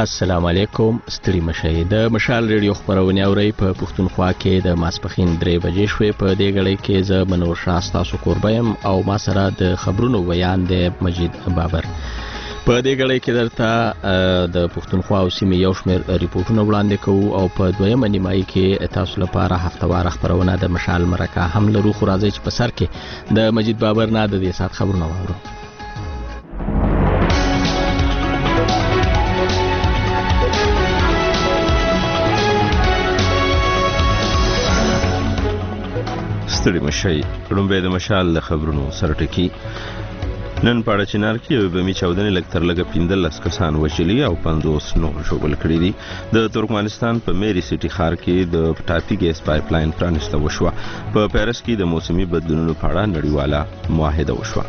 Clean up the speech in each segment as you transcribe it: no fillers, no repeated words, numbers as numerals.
السلام علیکم. ستړي مشئ. د مشال ریډیو خبرونه اورئ په پښتونخوا کې د ماسپخین 3 بجې شوې. په دې غړي کې زه منور شاه تاسو قربایم او ما سره د خبرونو بیان دی مجید بابر. په دې غړي کې درته د پښتونخوا او سیمې یو شمېر ریپورتونه وړاندې کوو او په دویمه نیمایي کې تاسو لپاره هفتوار خبرونه د مشال مرکه هم لرو. خو راځي چې په سر کې د مجید بابر نه د دې سات خبرونه واورو. ستړي مشئ. لومبه د مشال د خبرونو سره ټکی. نن پاړه چنار کې یو بمی چاودنې لګ تر لګ 15 کسان وژلي او 50 نور ژوبل کړي دي. د ترکمنستان په میری سټي ښار کې د ټاپي ګیس پایپ لاین پرانسته وشوه. په پیرس کې د موسمي بدلونونو په اړه نړیواله معاهده وشوه.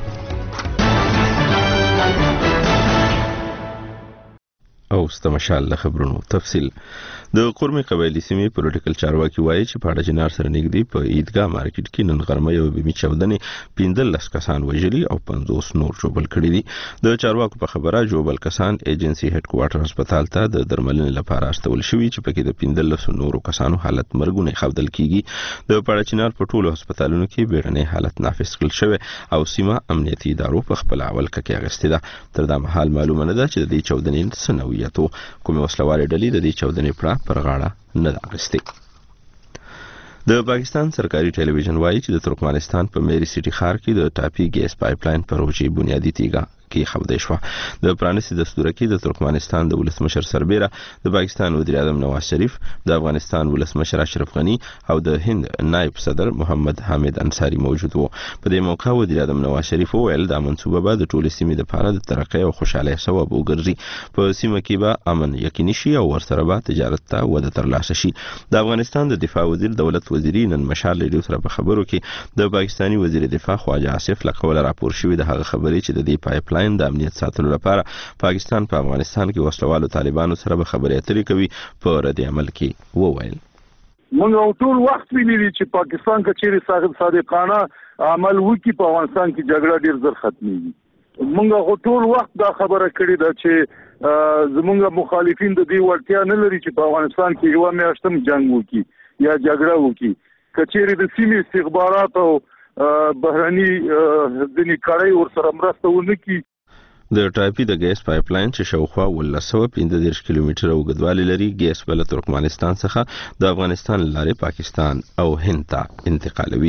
او ستمشال د خبرونو تفصیل. د قرمي قبایلی سیمې پولیټیکل چارواکي وایي چې پاړه جنار سره نږدې په عیدګاه مارکیټ کې نن غرمه یو بمی چاودنې 15 کسان وژلي او 50 نور ژوبل کړي دي. د چارواکو په خبره ژوبل کسان ایجنسي هډ کوارټر هسپتال ته د درملنې لپاره استول شوي چې پکې د 15 نورو کسانو حالت مرګونه خبدل کیږي. د پاړه جنار په ټولو هسپتالونو کې بیړنۍ حالت نافذ کړل شوی او سیمه امنیتي ادارو په خپل اول کې اغستې ده. تر دا مهال معلومه نه ده چې د دې چاودنې سنوي کومې وسلوارې ډلې د دې چاودنې پر غاړه نه اخیستې. د پاکستان سرکاري ټلویزیون وایي چې د ترکمنستان په میری سټي ښار کې د ټاپي ګیس پایپ لاین پروژې بنیادی تیګه کې خبرې شوه. د پرانیستي دستور کې د ترکمنستان د ولسمشر سربیره د پاکستان وزیر اعظم نواز شریف، د افغانستان ولسمشر اشرف غنی او د هند نائب صدر محمد حامد انصاری موجود وو. په دې موقع وزیر اعظم نواز شریف وویل دا منصوبه به د ټولې سیمې لپاره د ترقۍ او خوشحالۍ سبب وګرځي. په سیمه کې به امن یقیني شي او ورسره به تجارت ته وده ترلاسه شي. د افغانستان د دفاع وزیر دولت وزیری نن مشال ریډیو سره په خبرو کې د پاکستانی وزیر دفاع خواجه آصف له قوله راپور شوی د هغه خبرې چې د دې پایپ لاین د امنیت ساتلو لپاره پاکستان په افغانستان کې وسلوالو طالبانو سره به خبرې اترې کوي. په رد عمل کې وویل موږ ټول وخت ویلي چې پاکستان کچېرې صادقانه عمل وکړي په افغانستان کې جګړه ډیر زر ختميږي. موږ ټول وخت دا خبره کړې ده چې زموږ مخالفین د دې وړتیا نه لري چې په افغانستان کې یو میاشتم جنگ وکړي یا جګړه وکړي. کچېرې د سیمې استخبارات او بهرني ځینې کړۍ ورسره مرسته ونه کړي. د ټاپي د ګیس پایپ لاین چې شاوخوا 1515 کیلومتره اوږدوالی لري ګیس بل ترکمنستان څخه د افغانستان لارې پاکستان او هند ته انتقالوي.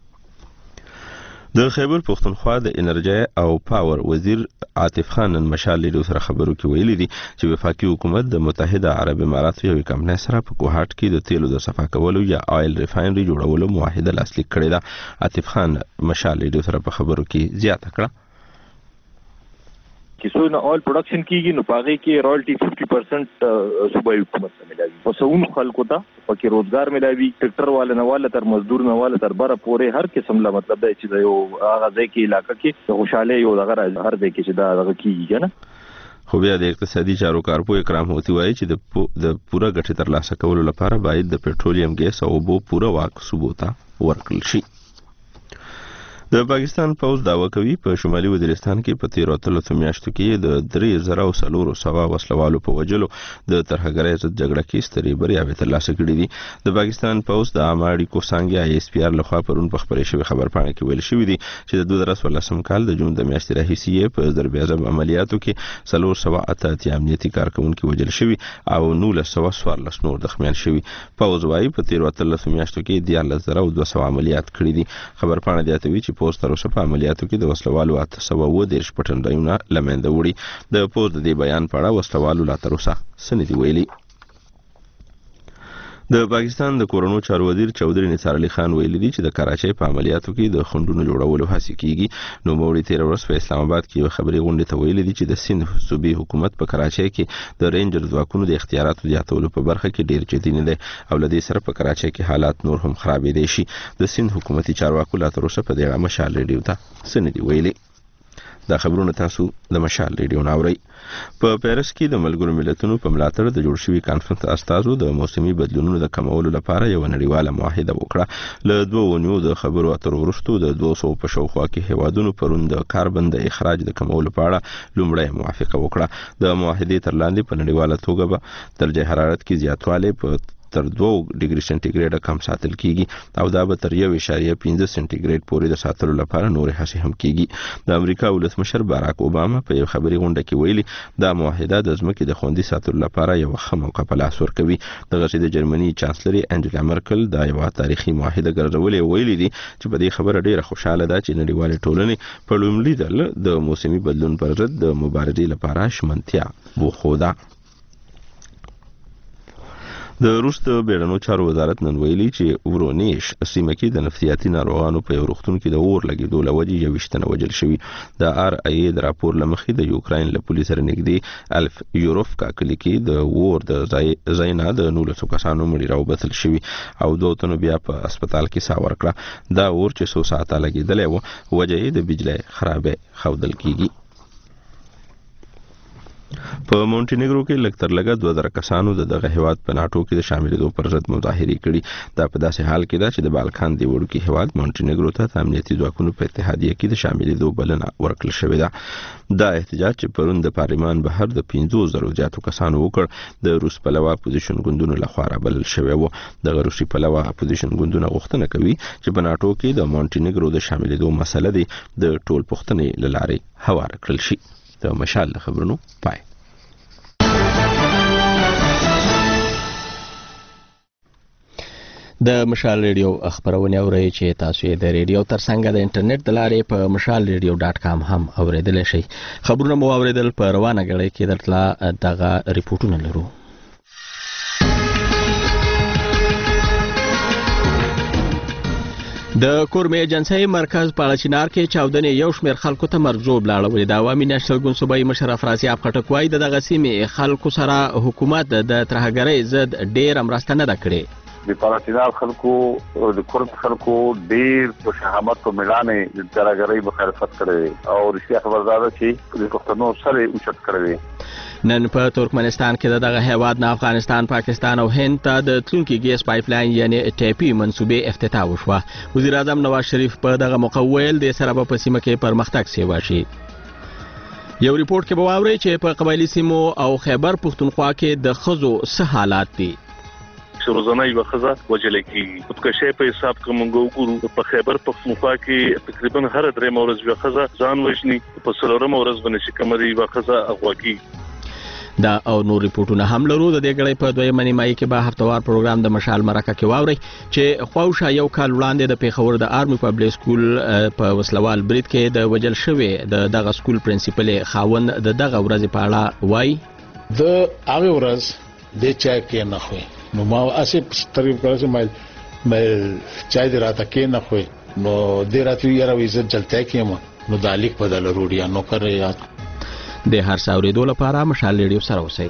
د خیبر پښتونخوا د انرژي او پاور وزیر عاطف خان نن مشال ریډیو سره خبرو کې ویلي دي چې وفاقي حکومت د متحده عرب اماراتو یو کمپنۍ سره په کوهاټ کې د تیلو د صفا کولو یا آیل ریفاینري جوړولو معاهده لاسلیک کړې ده. عاطف خان مشال ریډیو سره په خبرو کې زیاته کړه چې څونه آل پروډکشن کیږي نو پاغي کې رائلټي 50% صوبایي حکومت ته ملایي. وسون خلکو ته پکې روزګار ملایي. ټریکټر والے نه والا تر مزدور نه والا تر بره پورې هر قسم لا مطلب دی چې یو هغه ځای کې علاقې کې خوشاله یو دغه هر ځای کې چې دا دغه کیږي نه. خو بیا د اقتصادي چارو کارپو اکرام هوتی وایي چې د پوره ګټې ترلاسه کولو لپاره باید د پېټرولیم ګیس او اوبو پوره واک صوبو ته ورکړل شي. د پاکستان پوز داوا کوي په شمالي وزیرستان کې په 13 میاشتو کې د 3400 وسلوالو په وجلو د ترهګرۍ ضد جګړه کې سترې بریاوې ترلاسه کړې دي. د پاکستان پوز د عامه کوسانګیا اس پی آر لخوا پرون په خبرې شوی خبرپاڼه کې ویل شوی دی چې د 2014 کال د جون د میاشتې راهیسې په ضرب اعظم عملیاتو کې 488 امنیتي کارکونکو وژل شوي او 1914 نور زخمیان شوي. پوز وايي په 13 میاشتو کې 14200 عملیات کړي دي. خبرپاڼه زیاتوي چې پوز تر اوسه په عملیاتو کې د وسلوالو 810 پټنډایونه لمنده وړي. د پوز د دې بیان په اړه وسلوالو لا تر اوسه سندې ویلي. د پاکستان د کورونو چارو وزیر چودري نثار علي خان ویلي دي چې د کراچۍ په عملیاتو کې د خندونو جوړولو هڅه کیږي. نو موري 13 ورځ په اسلام آباد کې یو خبري غونډه ته ویلي دي چې د سند صوبي حکومت په کراچۍ کې د رینجر ځواکونو د اختیاراتو زیاتولو په برخه کې ډیر جدي نه دي او لدې سره په کراچۍ کې حالات نور هم خرابې دي شي. د سند حکومتي چارواکو لا تر اوسه په دې اړه مشال ریډیو ته سندې ویلي. دا خبرونه تاسو د مشال ریډیو ناوري. په پیرس کې د ملګرو ملتونو په ملاتړ د جوړ شوي کانفرنس استازو د موسمي بدلونونو د کمولو لپاره یو نړیواله معاهده وکړه. له 2 اونیو د خبرو اترو وروسته د 200 په شاوخوا کې هیوادونو پرون د کاربن د اخراج د کمولو په اړه لومړی موافقه وکړه. د معاهدې تر لاندې په نړیواله توګه به درجه حرارت کې زیاتوالی په تر 2 ډیګري سنټیګریډ کم ساتل کیږي او دا به تر 1.5 سنټیګریډ پورې د ساتلو لپاره نور هڅې هم کیږي. د امریکا ولسمشر باراک اوباما په یو خبري غونډه کې ویلي دا معاهده د ځمکې د خوندي ساتلو لپاره یو ښه موقع په لاس ورکوي. دغه چې د جرمني چانسلر انجلا مرکل دا یو تاریخي معاهده ګرځولې ویلي دي چې په دې خبره ډیره خوشاله ده چې نړیوال ټولنې په لومړي ځل د موسمي بدلون پر ضد د مبارزې لپاره شمنتیا وښوده. د روس د بیړنیو چارو وزارت نن ویلي چې ورونیش سیمه کې د نفسیاتي ناروغانو په یو روغتون کې د اور لګېدو له وجې 21 تنه وژل شوي. د آر ای ای د راپور له مخې د یوکراین له پولیس سره نږدې الف یوروفکا کلي کې د اور د ځای نه د 19 کسانو مړي راوبسل شوي او 2 تنو بیا په هسپتال کې ساه ورکړه. دا اور چې 100 ساعته لګېدلی و وجه یې د بجلی خرابې ښودل کیږي. په مونټینیګرو کې لږ تر لږه 2000 کسانو دغه هیواد په ناتو کې د شاملېدو پر ضد مظاهرې کړي. دا په داسې حال کې ده چې د بالکان دی وړوکی هیواد مونټینیګرو ته امنیتي ځواکونو په اتحادیه کې د شاملېدو بلنه ورکړل شوې ده. دا احتجاج چې پرون د پارلمان بهر د 500 زیاتو کسانو وکړ د روس پلوه اپوزیشن ګوندونو لخوا رابلل شوی و. د روسي پلوه اپوزیشن ګوندونه غوښتنه کوي چې په ناتو کې د مونټینیګرو د شاملېدو مسله دی د ټول پښتنې لاره هوار کړل شي. د مشال خبرونو پای. د مشال ریډیو خبرونه اورئ چې تاسو یې د ریډیو ترڅنګ د انټرنیټ د لارې په mashalradio.com هم اوریدلی شئ. خبرونه مو اوریدل په روانه غړي کې درته دغه ریپورتونه لرو. د کورمې ایجنسۍ مرکز په چینار کې چاودنې یو شمېر خلکو ته مرجوب لاړولې. د عوامي نېشنل ګوند صوبایي مشر افراسیاب خټک وایي د دغه سیمې خلکو سره حکومت د ترهګرۍ ضد ډېره مرسته نه ده کړې. د پالستینال خلکو د کورد خلکو ډیر په شهامت او ملانه د ترهګرۍ مخالفت کړي او رښتیا خبردار چې د پښتنو سره اوچت کړي. نن په ترکمنستان کې دغه هیواد نه افغانستان، پاکستان او هند ته د تلونکي ګیس پایپلاین یعنی ټیپی منسوبې افتتاح وشوه. وزیر اعظم نواز شریف په دغه موقع ویل د سره په سیمه کې پرمختګ سیوا شي. یو ریپورت کې به واورئ چې په قبایلی سیمو او خیبر پښتونخوا کې د ښځو څه حالات دي. روزانه یو خزه وجل کیږي. خودکشي په حساب کې مونږ وګورو په خیبر پښتونخوا کې تقریبا هر درې مورز یو خزه ځان وښني په سلورم ورځ باندې چې کمري یو خزه اغواکي. دا او نور ریپورتونه هم لرو. د دې غړي په دویمه نیمایي کې به هفتوار پروګرام د مشال مرکه کې واوري چې خواوشا یو کال وړاندې د پیښور د آرمي پبلک سکول په وسلوال برید کې د وجل شوی دغه سکول پرنسپل خاوند دغه ورځ په اړه وایي د هغه ورځ د چا کې نه خوي نو ما اسې تقریبا کړم مې چای دې راته کې نه خوي نو دې راته یې راوي عزت جلته کې نو دالیک بدل وروړیا نو کړی یاد د هر څاورېدو لپاره مشال ریډیو سره اوسئ.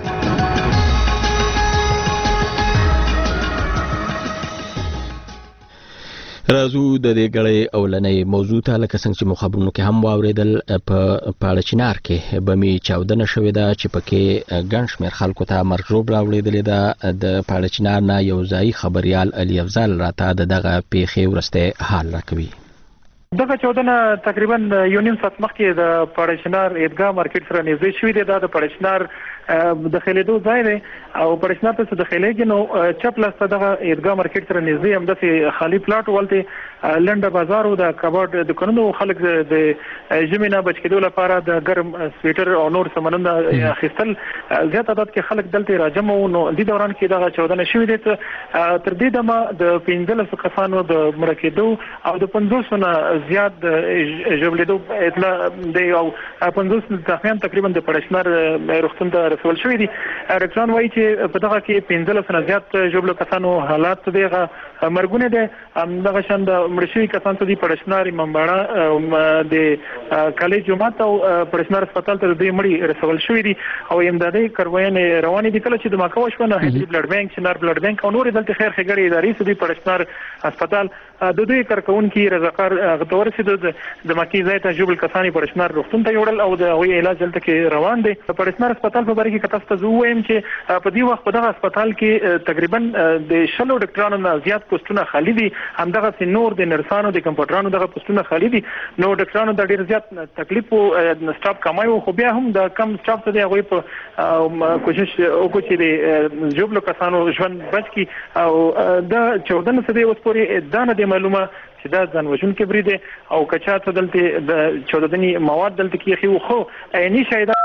راځو د دې غړې اولنې موضوع ته لکه څنګه چې مخابرونو کې هم واوریدل په پاړچینار کې بمي چاودنه شوې ده چې پکې ګڼ شمېر خلکو ته مرګ ژوبله وړېدلې ده. د پاړچینار نه یو ځایي خبريال علي افضل راته دغه پیښې وروسته حال راکوي. دغه چاودنه تقریبا یو نیم ساعت مخکې د پاړچینار عیدګاه مارکیټ سره نږدې شوې ده. دا د پاړچینار د خلیدو ځای دی او پاړچینار ته د خلیږي نو چپ لاس ته دغه عیدګاه مارکیټ سره نږدې همداسې خالي پلاټ ولته لنډه بازار او د کباړ دکانونو خلک د ژمي نه بچ کېدو لپاره د ګرم سویټر او نور سامانونه اخیستل. زیات تعداد کې خلک دلته راجم او نو د دوران کې دغه چاودنه شوې ده. تر دې دمه د 15 کسانو د مړه کېدو او د 500 نه زیات ژوبلېدو اطلاع دی او 500 ځخمیان تقریبا د پاړچینار روغتون ته رسول شوي دي. ډاکټران وایي چې په دغه کې 15 نه زیات ژوبلو کسانو حالات دغه مرګونه دي. دغه شان د مړ شوي کسان ته د پاړچینار امامباړه د کالج جماعت او پاړچینار هسپتال ته د مړي رسول شوي دي او امدادي کاروایي روانې دي. کله چې د ماکو شو نه هډري بلډ بانک، چنار بلډ بانک او نور دلته خیر خګړې ادارې سدي پاړچینار هسپتال د دوی کارکونکو رضاکار غتور سي د مکی ځای ته جوبل کسانی پرشنار روغتون ته یوړل او د هغوی علاج دلته کې روان دی. پرشنار هسپتال په باره کې کتاسته زه وایم چې په دې وخت په دغه هسپتال کې تقریبا د 100 ډاکټرانو نه زیات پوسټونه خالي دي. همدغه نور د نرسانو د کمپاوډرانو دغه پوسټونه خالي دي. نو ډاکټرانو د ډیر زیات تکلیف او سټاف کمایو، خو بیا هم د کم سټاف ته د هغوی په کوشش وکړي چې د جوبلو کسانو ژوند بچ کړي. او د 14 صدې اوس پورې دا نه دی معلومه چې دا ځان وژونکی برید دی او کچا ته دلته د 14 مواد دلته کې خو عیني شاهدان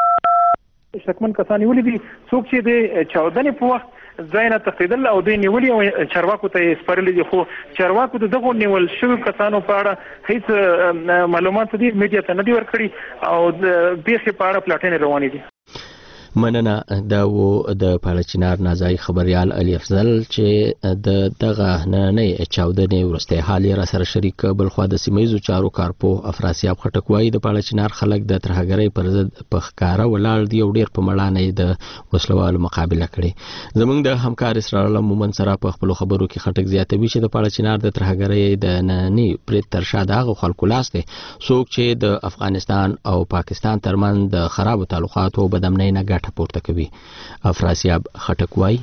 شکمن کسان ولیدي څوک چې د 14 په وخت ځای نه تفیدل او د نیولي او چارواکو ته سپارل دي. خو چارواکو دغه نیول شوی کسانو په اړه هیڅ معلومات دي میډیا ته نه دی ورکړي او د بیخي په اړه پلاټین روانې دي. مننه. دا و د پالچینار نازای خبريال علي افضل چې دغه نه چاودنې ورسته حال را سره شریک بل خو د سیمایزو چارو کارپو افراسیاب خټکوای د پالچینار خلک د ترهګرۍ پر ضد په ښکارا ولاړ دی او ډیر په مړانه د وسلوالو مقابله کړي. زمونږ د همکار اسرار الله مومن سره په خپل خبرو کې خټک زیاتوي چې د پالچینار د ترهګرۍ د نننی پرې ترشا دغه خلکو لاس دی څوک چې د افغانستان او پاکستان ترمن د خراب تعلقاتو بدمنۍ نه پورته کوي. افراسیاب خټکوای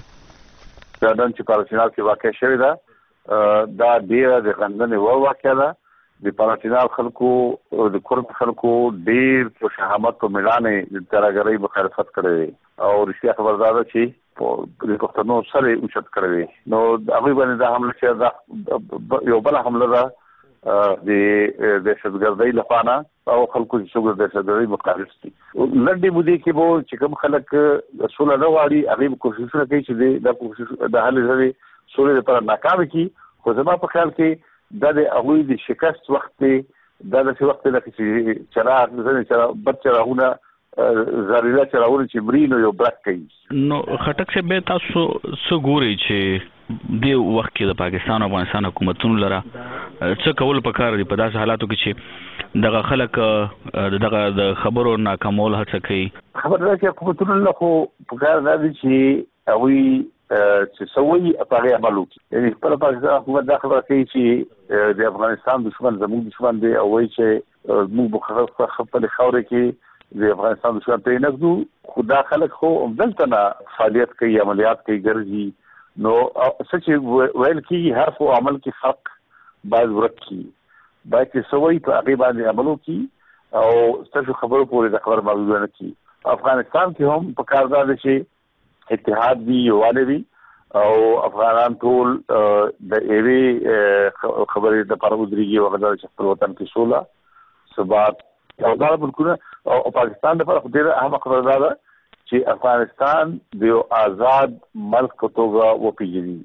دا د پالچینار کې واقع شوی دا ډیره د غندنې واقع ده. د پالچینار خلکو د کورد خلکو ډیر په شهامت او ملانه د ترهګرۍ مخالفت کړي او رښتیا خبردار چې د پښتنو سره اوچت کړي. نو هغه باندې دا حمله چې یو بل حمله ده د دهشتګردۍ لپاره او خلکو چې څوک د دهشتګردۍ مخالف دي. لنډې مودې کې به چې کوم خلک سوله نه غواړي هغه کوششونه کوي چې د کوشش د حل لري سوله لپاره ناکام کی. خو زما په خیال کې د هغوی د شکست وخت د وخت د چراغ ځنه بچراغونه زریلا چراغونه چې مرینو یو برک کوي. نو خټک سے به تاسو څه ګوري چې د وخت کې د پاکستان او افغانستان حکومتونو لره څه کول پکار دي په داسې حالاتو کې چې دغه خلک دغه د خبرو ناکامول هڅه کوي. خبر ده چې حکومتونو له خو پکار ده چې هغوی چې سوي په هغه عمل وکړي. یعنی خپل پاکستان حکومت دا خبره کوي چې د افغانستان دشمن زموږ دشمن دی او وایي چې موږ په خپل خاورې کې د افغانستان دشمن ته نه ږدو. خو دا خلک خو دلته نه فعالیت کوي، عملیات کوي، ګرځي. نو سچ ویل کېږي هر څو عمل کې حق باید ورک کړي، باید چې سوي په هغې باندې عمل وکړي او ستاسو خبرو پورې د خبر موضوع نه کړي. افغانستان کې هم په کار ده چې اتحاد وي، یووالی وي او افغانان ټول د یوې خبرې دپاره ودرېږي او هغه چې خپل وطن کې سوله، ثبات او دا ملکونه او پاکستان دپاره خو ډېره اهمه خبره دا ده چې افغانستان د یو آزاد ملک په توګه وپېژني.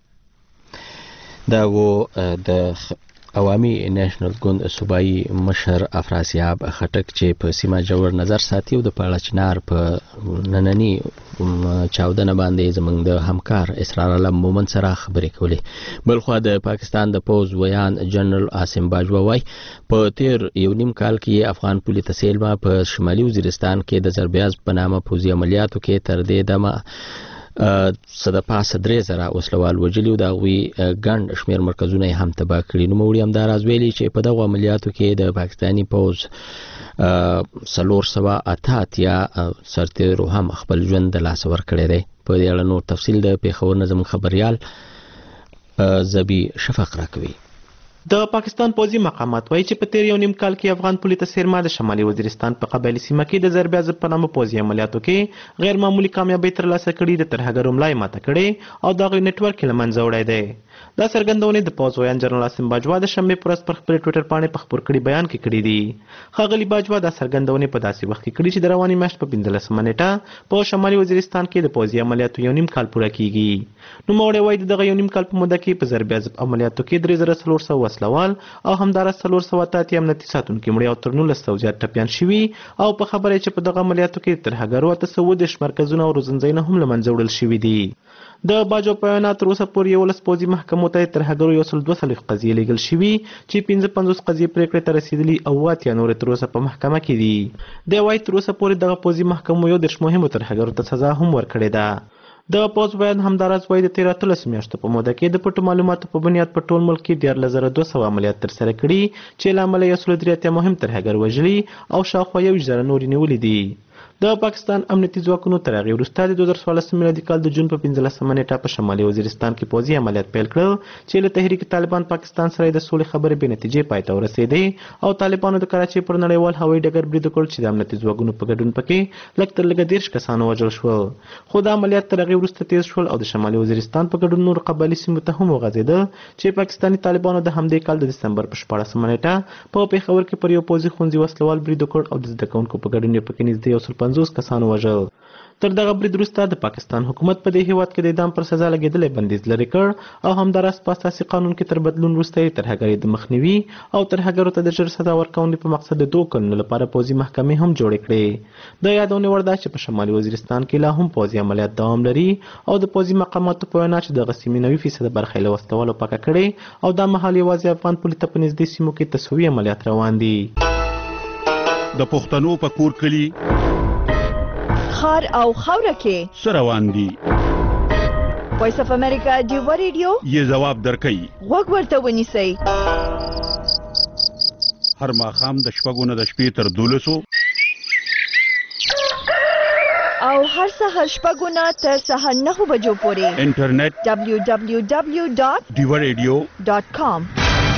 دا و د عوامي نېشنل ګوند صوبایي مشر افراسیاب خټک چې په سیمه جوړ نظر ساتي او د پالچینار په نننی چاودنه باندې زمونږ د همکار اسرار الله مومن سره خبرې کولې. بلخو د پاکستان د پوز ویان جنرال عاصم باجوا وای په تیر یو نیم کال کې افغان پولیس تسهیل په شمالي وزیرستان کې د زربیاز په نامه پوزي عملیاتو کې تر دې دمه صد پاسه 3000 وسلوال وجلی او د غوي ګڼ شمیر مرکزونه هم تباه کړي. نو موري هم دراز ویلي چې په دغه عملیاتو کې د پاکستاني پوز 388 سرتیرو هم خپل ژوند د لاس ور کړی دی. په دې اړه نور تفصیل د پیښور نظم خبريال زبی شفق راکوي. د پاکستان پوځي مقامات وایي چې په تیر یو نیم کال کې افغان پولیس سرما د شمالي وزیرستان په قبایلي سیمه کې د زربیاز په نامه پوځي عملیاتو کې غیر معمولی کامیابی ترلاسه کړې، د ترهګرو ملای ماته کړې او دغه نتورک له منځه وړی دی. دا څرګندونې د پوځ ویان جنرال عاصم باجوا د شنبې پر ورځ پر خپل ټویټر باندې په خپور کړي بیان کې کړي دي. ښاغلي باجوا دا څرګندونې په داسې وخت کې کړي چې د رواني میاشت په 15 نیټه په شمالي وزیرستان کې د پوځي عملیاتو یو نیم کال پوره کیږي. نو موړی وایي دغه یو نیم کال په موده کې په زربیاز عملیاتو کې 3400 وسلوال او همدارس 480 امنیتي ساتونکي مړي او تر 1900 زیات ټپیان شوي او په خبره چې په دغه عملیاتو کې ترهګرو 810 مرکزونه او روزنځایونه هم له منځه وړل شوي دي. د باجو په وینا تر اوسه پورې 11 پوځي محکمو ته ترهګرو 142 قضیې لیږل شوي چې 55 قضیې پرېکړې ته رسېدلي او 8 نور تر اوسه په محکمه کې دي. د وایي تر اوسه پورې دغه پوځي محکمو 10 مهمو ترهګرو ته سزا هم ورکړې ده. د پوز بیان همداراز وایي د 13 میاشتو په موده کې د پټو معلوماتو په بنیاد په ټول ملک کې 14200 عملیات ترسره کړي چې له امله 103 مهم ترهګر وژلي او شاوخوا 1000 نورې نیولي دي. د پاکستان امنیتي ځواکونو تر هغې وروسته د 2014 میلادي کال د جون په 15 نیټه په شمالي وزیرستان کې پوځي عملیات پیل کړل چې له تحریک طالبان پاکستان سره د سولې خبرې بې نتیجې پای ته ورسېدې او طالبانو د کراچۍ پر نړیوال هوایي ډګر برید وکړ چې د امنیتي ځواکونو په ګډون پکې لږ تر لږه 10 کسانو وژل شول. خو د عملیات تر هغې وروسته تیز شول او د شمالي وزیرستان په ګډون نور قبایلي سیمو ته هم وغځېده چې پاکستاني طالبانو د همدې کال د دسمبر په 14 نیټه په پېښور کې پر یو پوځي ښوونځي وسلوال برید وکړ او د زده کوونکو په ګډون یې پکې نږدې 150 کسانو وژل. تر دغه برید وروسته د پاکستان حکومت په دې هیواد کې د اعدام پر سزا لګېدلی بندیز لرې کړ او همداراز په اساسي قانون کې تر بدلون وروسته یې ترهګرۍ د مخنیوي او ترهګرو ته د ژر سزا ورکونې په مقصد د 2 کلونو لپاره پوځي محکمې هم جوړې کړې. د یادونې وړ ده چې په شمالي وزیرستان کې لا هم پوځي عملیات دوام لري او د پوځي مقاماتو په وینا چې دغه سیمې 90% برخه یې له وسلوالو پاکه کړې او دا مهال یوازې افغان پولي ته په نږدې سیمو کې تسویې عملیات روان دي. د پښتنو په کور کلي خار او خاوره کې سروان دي. وایس اف امریکا ډیو ریډیو یې جواب درکړي. وګ ورته ونیسئ. هر ماښام د شپږو نه د شپې تر 12 او هر سهار شپږو نه تر سهار 9 بجو پورې انټرنیټ www.diwaradio.com.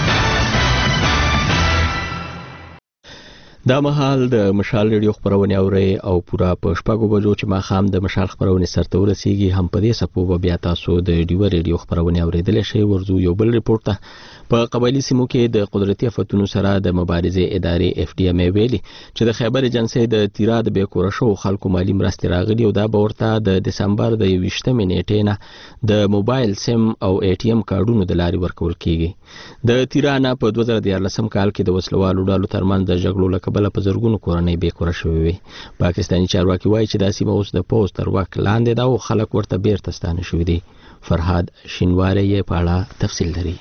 دا مهال د مشال ریډیو خبرونه اوري او پورا په شپږو بجو چې ماښام د مشال خبرونه سرته ورسیږي هم په دې سپو بیا تاسو د ډیو ریډیو خبرونه اوریدل شي. ورزو یو بل ریپورت ته په قبایلی سیمو کې د قدرتي آفتونو سره د مبارزې ادارې FDM ویلي چې د خیبر ایجنسی د تیرا د بیکوره شو خلکو مالی مرستې راغلي او دا به ورته د دسمبر د 20 نیټې نه د موبایل سیم او ATM کارډونو د لارې ورکول کیږي. د تیرا نه په 2014 کال کې د وسلوالو ډلو ترمنځ د جګړو لکه بل په زرګونو کورنۍ بیکوره شوې وي. پاکستاني چارواکي وایي چې دا سیمه اوس د پوز تر واک لاندې ده او خلک ورته بیرته ستانه شوي دي. فرهاد شینواری یې په اړه تفصیل لري.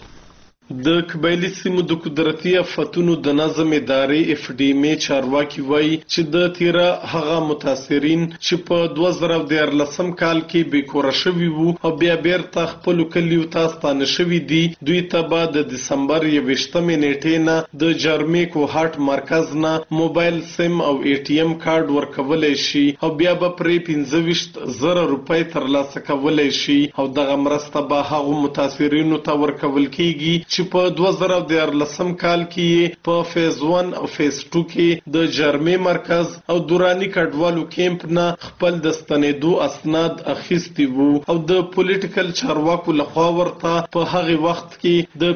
د قبایلی سیمو د قدرتي آفتونو د نظم ادارې FDM چارواکي وایي چې د تیرا هغه متاثرین چې په 2014 کال کې بیکوره شوي وو او بیا بیرته خپل کلیو ته ستانه شوي دي دوی ته به د دسمبر 20 نیټې نه د جرمې کوهاټ مرکز نه موبایل سیم او ATM کارت ورکولای شي او بیا به پرې 15,000 روپۍ ترلاسه کولای شي او دغه مرسته به هغه متاثرینو ته ورکول کیږي چې په 2014 کال کې په فیز 1 او فیز 2 کې د جرمې مرکز او دورانی کډوالو کیمپ نه خپل د ستنېدو اسناد اخیستي وو او د پولیټیکل چارواکو لخوا ورته په هغه وخت کې د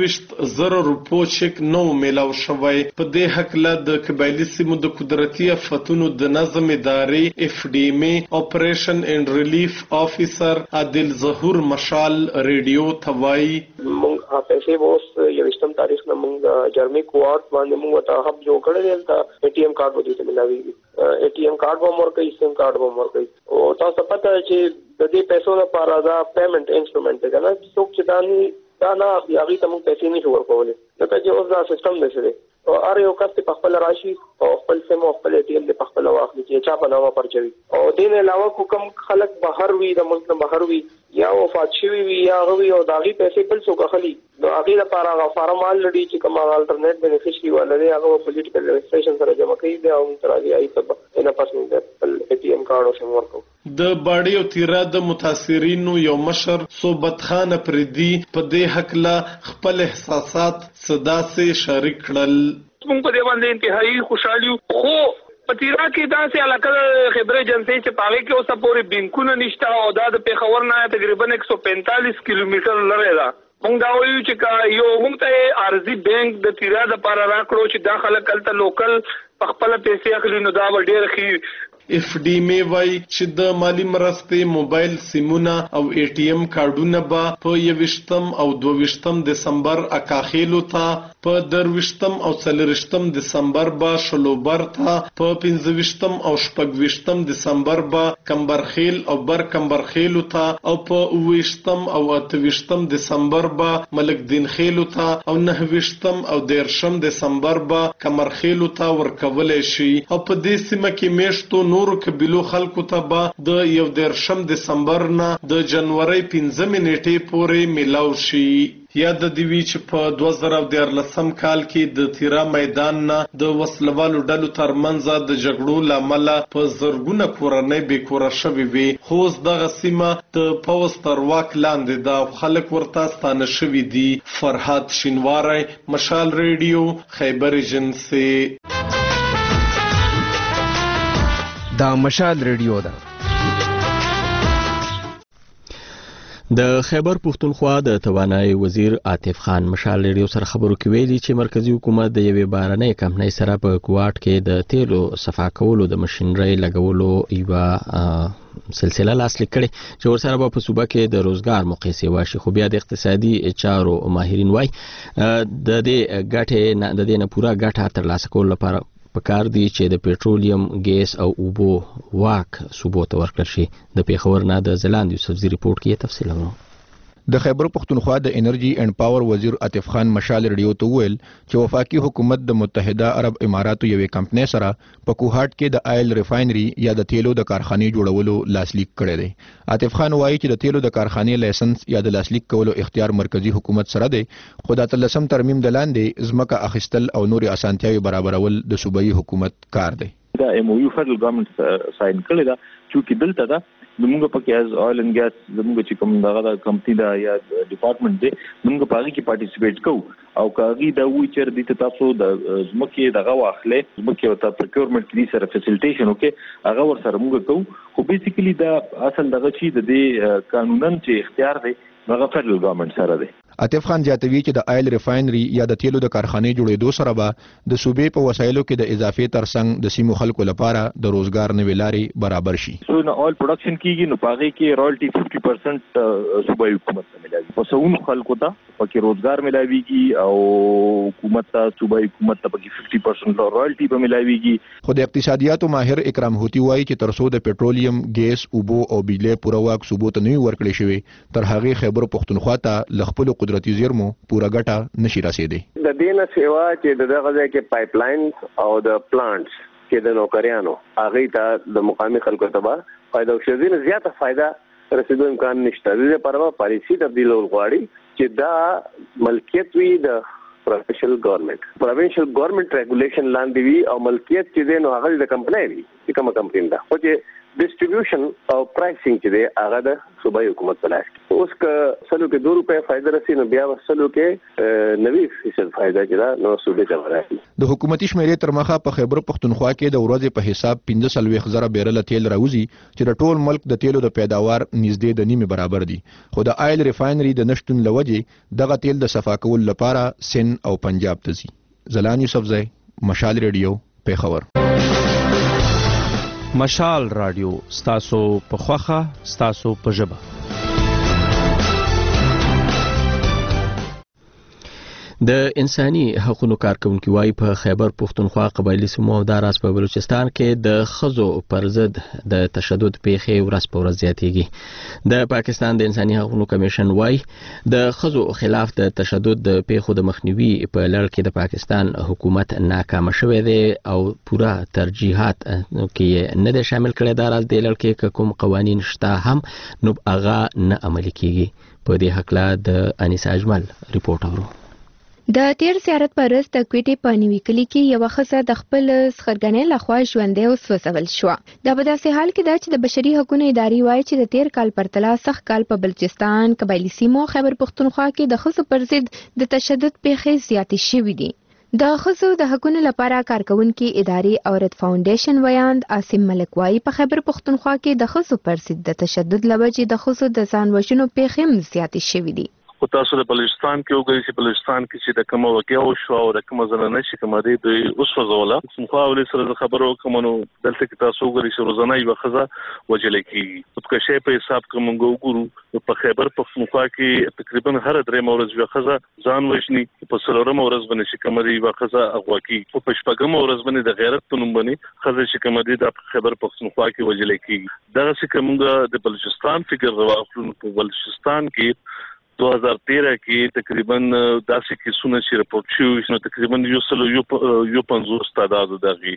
15,000 روپو چک نو میلاو شوی. په دې حق له د قبایلی سیمو د قدرتي آفتونو د نظم ادارې FDM اپریشن اینڈ ریلیف افیسر عادل ظهور مشال ریډیو توای پیسې ووس 20 تاریخ نه موږ جرمي کوارت باندې موږ ته هب جوړ کړل تا ATM کارت ودی ته ملاوي ATM کارت به مور کوي سیم کارت به مور کوي او تاسو پته چې د دې پیسو لپاره دا پیمنٹ انسټرومنت دی کنه څوک چې دا نه هغه ته موږ پیسې نه ورکولې دا چې اوس دا سیستم دی سره او ار یو کس په خپل راشي او خپل سیم او خپل ATM په خپل واخلي چې چا په نامه پرچوي او دین علاوه کوم خلک بهر وي د ملک نه بهر وي یا وفات شوی وي یا غوي او داغي پیسې بل څوک اخلي نو هغه لپاره هغه فارم آل لري چې کوم الټرنیټ بینیفیشري ولري هغه پولیټیکل رجسټریشن سره جمع کوي دا هم تر دې آی ته نه پاسنګ د ATM کارت او سیم ورکو. د باډي او تیرا د متاثرینو یو مشر صوبت خان پردي په دې حق لا خپل احساسات صدا سه شریک کړل. موږ په دې باندې انتهایی خوشاله یو خو پتیرا کې دا سه علاقه خبره جنسي چې پاوې کې اوسه پورې بینکونه نشته او دا د پیښور نه تقریبا 145 کیلومتر لري دا. موږ دا وایو چې یو موږ ته ارزي بانک د تیرا د پاره راکړو چې داخله کلته لوکل خپل پیسې اخلي نو دا ډېر خي. FDM وای چې د مالی مرستې موبایل سیمونه او ATM کارډونه به په 21 او 22 دسمبر اکاخیلو ته په 23 او 24 دسمبر به شلوبر ته په 25 او 26 دسمبر به کمبرخیل او بر کمبرخیلو ته او په 29 او 28 دسمبر به ملک دین خیلو ته او 29 او 30 دسمبر به کمرخیلو ته ورکول شي او په دې سیمه کې میشتو نورو قبیلو خلکو ته به د 11 دسمبر نه د جنوري 15 نیټې پورې ملاو شي. یاد دی وی چې په 2014 کال کې د تیرا میدان نه د وسلوالو ډلو ترمنځ د جګړو لامل په زرګونه کورنۍ بې کوره شوي وي، خو اوس دغه سیمه د پوځ تر واک لاندې ده، خلک ورته ستانه شوي دي. فرهاد شینواری، مشال ریډیو، خیبر ایجنسی. دا مشال ریډیو ده. د خیبر پښتونخوا د توانایي وزیر عاطف خان مشال ریډیو سره خبرو کې ویلي چې مرکزی حکومت د یوې بارنۍ کمپنۍ سره په کوواټ کې د تیلو صفا کولو د ماشينري لګولو یوه سلسله لاسلیک کړي چې ورسره به په صوبه کې د روزګار موقع سیوا شي. خو بیا د اقتصادي چارو ماهرین وایي د دې نه پوره ګټه ترلاسه کول لپاره پکار دی چې د پېټرولیم، ګیس او اوبو واک صوبو ته ورکړل شي. د پیښور نه د زلاند یوسفزي ریپورت کې تفصیل اورو. د خیبر پښتونخوا د انرژي اینڈ پاور وزیر عاطف خان مشال ریډیو ته ویل چې وفاقي حکومت د متحده عرب اماراتو یوې کمپنۍ سره په کوهاټ کې د آیل ریفاینري یا د تیلو د کارخانې جوړولو لاسلیک کړی دی. عاطف خان وایي چې د تیلو د کارخانې لایسنس یا د لاسلیک کولو اختیار مرکزی حکومت سره دی، خو د 13 ترمیم د لاندې ځمکه اخیستل او نورې اسانتیاوې برابرول د صوبایي حکومت کار دی. دا MOU فدرال ګورنمنت ساين کړی دا چې دلته دا موږ پکې از آیل اینڈ ګیس موږ چې کوم دغه کمپنی دا یا ډپارټمنټ دی موږ په هغه کې پارټیسیپیټ کوو او کاغي دا وی چې د تاسو د زمکه دغه واخلې زمکه او ته پروکیورمنت کې سره فیسیلیټیشن وکي هغه ور سره موږ کوو. خو بیسیکلی دا اصل دغه چې د دې قانونن چې اختیار دی هغه فدرال ګورنمنت سره دی. عاطف خان زیاتوي چې د آیل ریفاینري یا د تیلو د کارخانې جوړېدو سره به د صوبې په وسایلو کې د اضافي ترڅنګ د سیمو خلکو لپاره د روزګار نوې لارې برابر شي. سو نه آل پروډکشن کیږي نو پاغي کې رائلټي 50% صوبایي حکومت ته ملایي، او سون خلکو ته پکې روزګار ملایويږي او حکومت ته صوبایي حکومت ته پکې 50% رائلټي به ملایويږي. خو د اقتصادیاتو ماهر اکرام هوتی وایي چې ترڅو د پېټرولیم، ګیس، اوبو او بجلی پوره واک صوبو ته نه ورکړل شوی تر هغه خیبر پښتونخوا ته لخپل قدرتي زیرمو پوره ګټه نشي رسیدي. د دې نه سیوا چې دغه ځای کې پایپ لاین او د پلانټس کې د نوکریانو هغه ته د مقامي خلکو ته فائدہ او شزین زیاته فائدہ رسیدو امکان نشته. د دې پروا پالیسی تبدیلول غواړي چې دا ملکیت وي د پروفیشنل ګورنمنت ریګولیشن لاندې وي او ملکیت چې دی نو هغه د کمپنۍ وي چې کومه کمپنۍ ده، خو چې ډیسټریبیوشن او پرایسینګ چې دی هغه د صوبایي حکومت په لاس کې. اوس که سلو کې 2 روپے فائدہ رسي نو بیا سلو کې 90% فائدہ چې دا نو صوبې ته ورایي. د حکومتي شمیرې تر مخه په خیبر پښتونخوا کې د ورځې په حساب 15,000 بیرل تیل راوځي چې د ټول ملک د تیلو د پیداوار نږدې د نیمه برابر دي. خو د آیل ریفاینري د نشټون لوجې دغه تیل د صفا کول لپاره سند او پنجاب ته ځي. زلان یوسفزی، مشال ریډیو، پیښور. مشال رادیو ستاسو په خوخه ستاسو په ژبه. د انساني حقوقو کارکونکو وايي په خیبر پښتونخوا قبایلی سیمو او داراس په بلوچستان کې د خزو پر ضد د تشدد پیښې ورځ په ورځ زیاتېږي. د پاکستان د انساني حقوقو کمیشن وايي د خزو خلاف د تشدد د پیښو د مخنیوي په لړ کې د پاکستان حکومت ناکام شوی دی او پوره ترجیحات کې نه ده شامل کړی. دا راز د لړ کې کوم قوانین شته هم نو هغه نه عملي کیږي. په دې حق لا د انیس اجمل ریپورت اورو. د تیر زیارت پر ورځ د کوټې په نیوي کلی کې یو ښځه د خپل سخرګنۍ لخوا ژوندۍ وسوځول شوه. دا په داسې حال کې ده چې د بشري حقوقو ادارې وایي چې د تیر کال پرتله سخت کال په بلوچستان، قبایلی سیمو، خیبر پښتونخوا کې د ښځو پر ضد د تشدد پیښې زیاتې شوې دي. د ښځو د حقوقو لپاره کارکونکي ادارې او رد فاونډیشن ویاند عاصم ملک وایي په خیبر پښتونخوا کې د ښځو پر ضد د تشدد لوجې د ښځو د ځان وژنو پیښې هم زیاتې شوې دي. خو تاسو د بلوچستان کې وګورئ چې بلوچستان کې چې د کوم وګیاو شو او د کوم زنانه چې کوم دی د اوس فزوله مخه ولې سره خبرو کوم نو دلته کې تاسو وګورئ چې روزانه یو خزه وجل کی خودکشي په حساب کوم وګورو په خیبر پښتونخوا کې تقریبا هر درې مورز یو خزه ځان وښني په سلورم ورځ باندې چې کوم دی یو خزه اغوا کی په شپږم ورځ باندې د غیرت په نوم باندې خزه چې کوم دی د خیبر پښتونخوا کې وجل کی دا چې کوم د بلوچستان فکر راوخلو په بلوچستان کې 2013 کې تقریبا داسې کیسونه چې راپورټ شوي نو تقریبا 150 تعداد دغه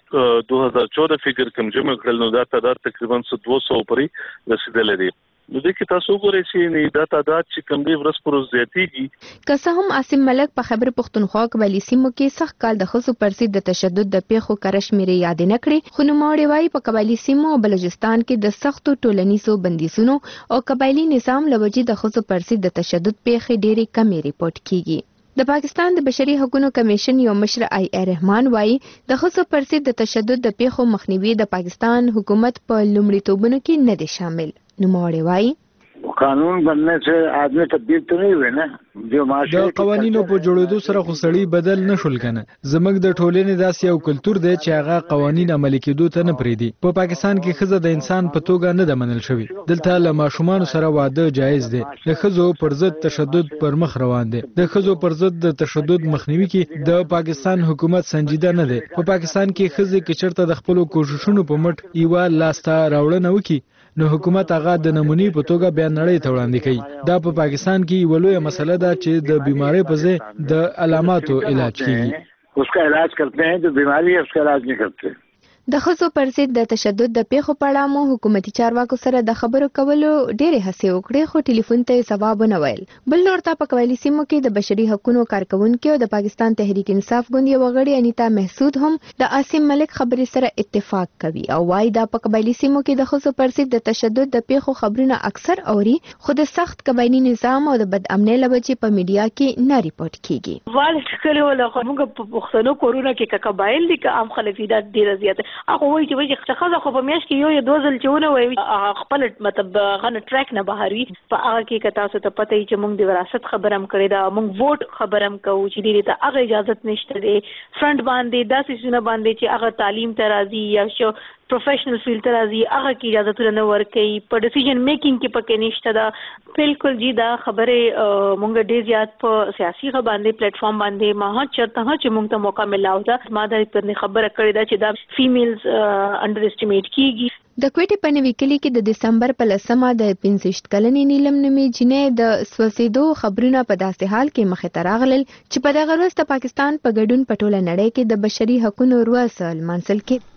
2014 فکر کم جمع کړل نو دا تعداد تقریبا 200 پورې رسیدلی دی. نو د کې تاسو ګورئ چې نه دا تعداد چې کم دی ورځ پر ورځ زیاتېږي. که څه هم عاصم ملک په خیبر پختونخوا قبایلي سیمو کې سخت کال د ښځو پر ضد د تشدد د پیښو کره شمېرې یادې نه کړې، خو نوموړې وایي په قبایلي سیمو او بلوچستان کې د سختو ټولنیزو بندیزونو او قبایلي نظام له وجې د ښځو پر ضد د تشدد پیښې ډېرې کمې ریپورټ کیږي. د پاکستان د بشري حقوقو کمیشن یو مشر رحمان وایي د ښځو پر ضد د تشدد د پیښو مخنیوي د پاکستان حکومت په لومړیتوبونو کې نه دی شامل. نوموړی وایي قانون بننے سے آدمی تبدیل تو نہیں ہوئے نا جو معاشره د قوانینو په جوړېدو سره خو سړی بدل نه شول کنه. زموږ د ټولنې داسې یو کلتور دی چې هغه قوانین عملي کېدو ته نه پریدي. په پاکستان کې ښځه د انسان په توګه نه ده منل شوې. دلته له ماشومانو سره واده جایز دی. د ښځو پر ضد تشدد پر مخ روان دی. د ښځو پر ضد د تشدد مخنیوي کې د پاکستان حکومت سنجیده نه دی. په پاکستان کې ښځې کې چرته د خپل کوششونو په مټ یو لاسته راوړنه وکړي نو حکومت هغه د نمونې په توګه بیا نړۍ ته وړاندې کوي. دا په پاکستان کې یو لویه مسله ده چې د بیماری په ځای د علاماتو علاج کیږي. اس کا علاج کرتے ہیں جو بیماری ہے اس کا علاج نہیں کرتے. د ښځو پر ضد د تشدد د پیښو په اړه مو حکومتي چارواکو سره د خبرو کولو ډېرې هڅې وکړې خو ټلیفون ته ځواب ونه ویل. بل نور ته په قبایلي سیمو کې د بشري حقوقو کارکونکو او د پاکستان تحریک انصاف ګوند یو غړي انیتا محسود هم د عاصم ملک خبرې سره اتفاق کوي او وايي دا په قبایلي سیمو کې د ښځو پر ضد د تشدد د پیښو خبرونه اکثر اوري خو د سخت قبایلي نظام او د بد امنۍ له وجې په میډیا کې نه ریپورت کیږي. والد کله ولا موږ په پښتنو کورونه کې قبایل دي که عام خلک دي ډیره زیاته هغه وایي چې خزه خو په میاشت کې یو دوزل چونه وي خپل مطلب غن ټریک نه بهاري په هغه کې که تاسو ته پته چې موږ د وراثت خبرم کړی دا موږ ووټ خبرم کوو چې دې ته هغه اجازه نشته دی فرند باندې داسې سونه باندې چې هغه تعلیم ته راځي یا شو پروفیشنل فیلډ ته راځي هغه کې اجازه نه ورکوي په ډیسیژن میکینګ کې پکې نشته دا بالکل جی دا خبره مونږ ډېر زیات په سیاسي باندې پلیټ فارم باندې ما چرته چې مونږ ته موقع ملاو دا ما د خبره کړې ده چې دا فیمیلز انډر اسټیمیټ کیږي. د کوټې په نوي کلی کې د دسمبر په 10مه د 65 کلنې نیلم نومې جنې د سوځېدو خبرونه په داسې حال کې مخې ته راغلل چې په دغه ورځ د پاکستان په ګډون په ټوله نړۍ کې د بشري حقوقو ورځ لمانځل کېده.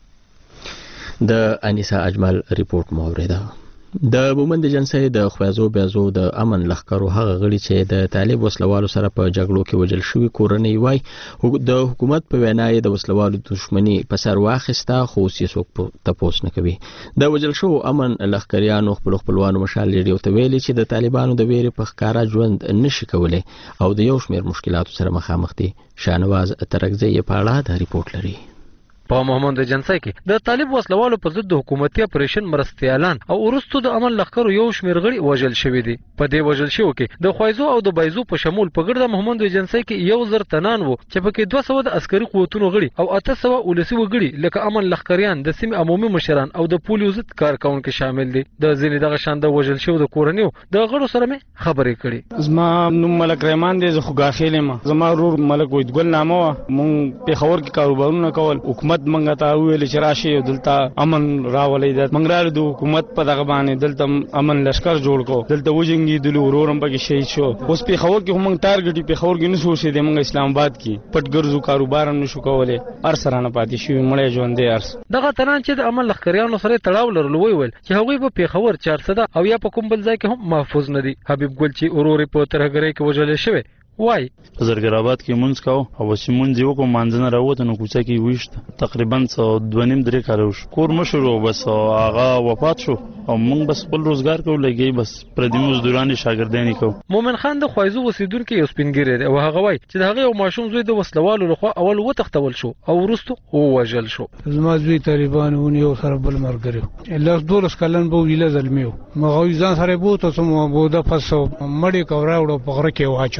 د انیسا اجمل ریپورت مو اوریده. د مومند جنسي د خوازو بیازو د امن لخرو هغه غړي چې د طالب وسلوالو سره په جګړو کې وجل شوی کورنۍ وای د حکومت په وینا د وسلوالو دښمنی په سر واخسته خو سیاسوک تپوس نه کوي. د وجل شو امن لخریانو خپلوانو مشال لري او ته ویلي چې د طالبانو د ویرې په ښکارا ژوند نشي کولای او د یو شمېر مشکلاتو سره مخامخ دي. شانواز ترکزی په اړه د ریپورت لري. په مومند جنسي کې د طالب وسلوالو په ضد حکومتي اپریشن مرستيالان او ورستو د امن لخرو یو شمیر غړي وژل شوی دي. په دې وژل شو کې د خوایزو او د بایزو په شمول په ګرد مومند جنسي کې یو زر تنان وو چې په کې 200 د عسکري قوتونو غړي او 800 ولسی وګړي لکه امن لخریان د سیمې عمومي مشران او د پولیسو ضد کارکونکو شامل دي. د ځینې دغه شان د وژل شو د کورنیو د غړو سره مې خبرې کړې. زما نوم ملک رحمان دی زه خو غاخیل ما زما رور ملک ویدګل نامه مونږ په خبر کې کاروبارونه کول حکومت منګه تا ویل چې راشي دلته امن راولې د منګرال د حکومت په دغه باندې دلته امن لشکر جوړ کو دلته وجنګي د ورورم پکې شهید شو. اوس په خبر کې هم ټارګټي په خبر کې نه شو چې د منګ اسلام آباد کې پټګرزو کاروبار هم نشو کولای ار سره نه پاتې شي مړې ژوند دی ارس دغه تنان چې د امن لخریانو سره تړاو لرلو ویل چې هغوی په خبر 400 او یا په کوم بل ځای کې هم محفوظ نه دي. حبیب ګل چې اوروري په ترهګرۍ کې وژل شوی وای زرګرآباد کې مونږ کاو او چې مونږ یو کوم مانځنه راوته نو کوڅه کې وښت تقریبا 2.5 کال وش کور مشرو بس هغه وفات شو او مونږ بس خپل روزګار کوو لګي بس پر دې مزدورانې شاګردانې کوو. مومن خان د خوایزو وسیدونکو یو سپینګری دی او هغه وای چې دغه یو ماشوم زوی د وسلوالو لخوا اول وتختول شو او ورستو وژل شو. زما زوی طالبانونه یو سره بل مرګري لاس دولس کلن بو ویله زلمیو مغوی ځان سره بو ته سم بو د پس مړی کوراوړو په غره کې واچو او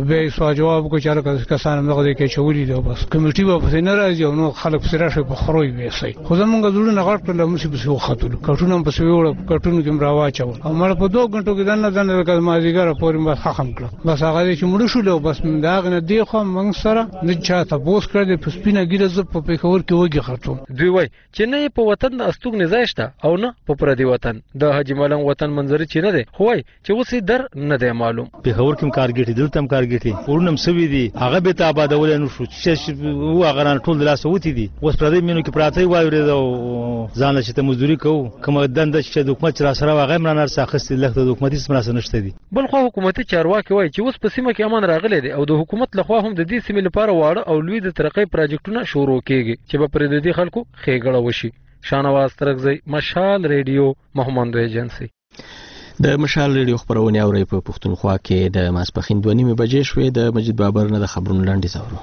به سوال جواب کو چاره کسان دغه کې چولې دی بس کمیټي په نه راځي نو خلک سره شي په خروي وېسي خو زمونږ زړه نه غړ کړل موږ په سو خاطر کټونه په سو وړ کټونه کې راواچو او مړ په 2 غنټو کې دنه د مازیګر پورې ما خخم کړ بس هغه چې مړ شو له بس دا غنه دی خو موږ سره نه چاته بوس کړ د پسپینه ګیره ز په پیښور کې وږي خاطر دوی وای چې نه په وطن د استوګ نه ځایشته او نه په پردي وطن د حاجی ملنګ وطن منظر چې نه دی خو وای چې اوسې در نه دی معلوم پیښور کې کارګټي دلته کارګټي ورنم سوي دي هغه به ته آبادول نه شو چې هغه ران ټول دلاسه وتی دي اوس پردي مینو کې پراته وایره ځان چې ته مزدوري کوو کومه دنده چې د حکومت را سره واغې مرانه ساخست لخت د حکومتي سمراسه نشته دي بل خو حکومتي چارواکي وای چې اوس په سیمه کې امان راغلی دی او د حکومت لخوا هم د دې سیمې لپاره واړه او لوی د ترقۍ پروجیکټونه شروع کیږي چې په پردي خلکو خېګړه وشي. شانواز ترغزی، مشال ریډیو، محمد ایجنسی. د مشال ریډیو خبرونه اوري په پښتونخوا کې د ماسپخین 2:30 بجې شوې. د مجید بابر نه د خبرونو لاندې زورو.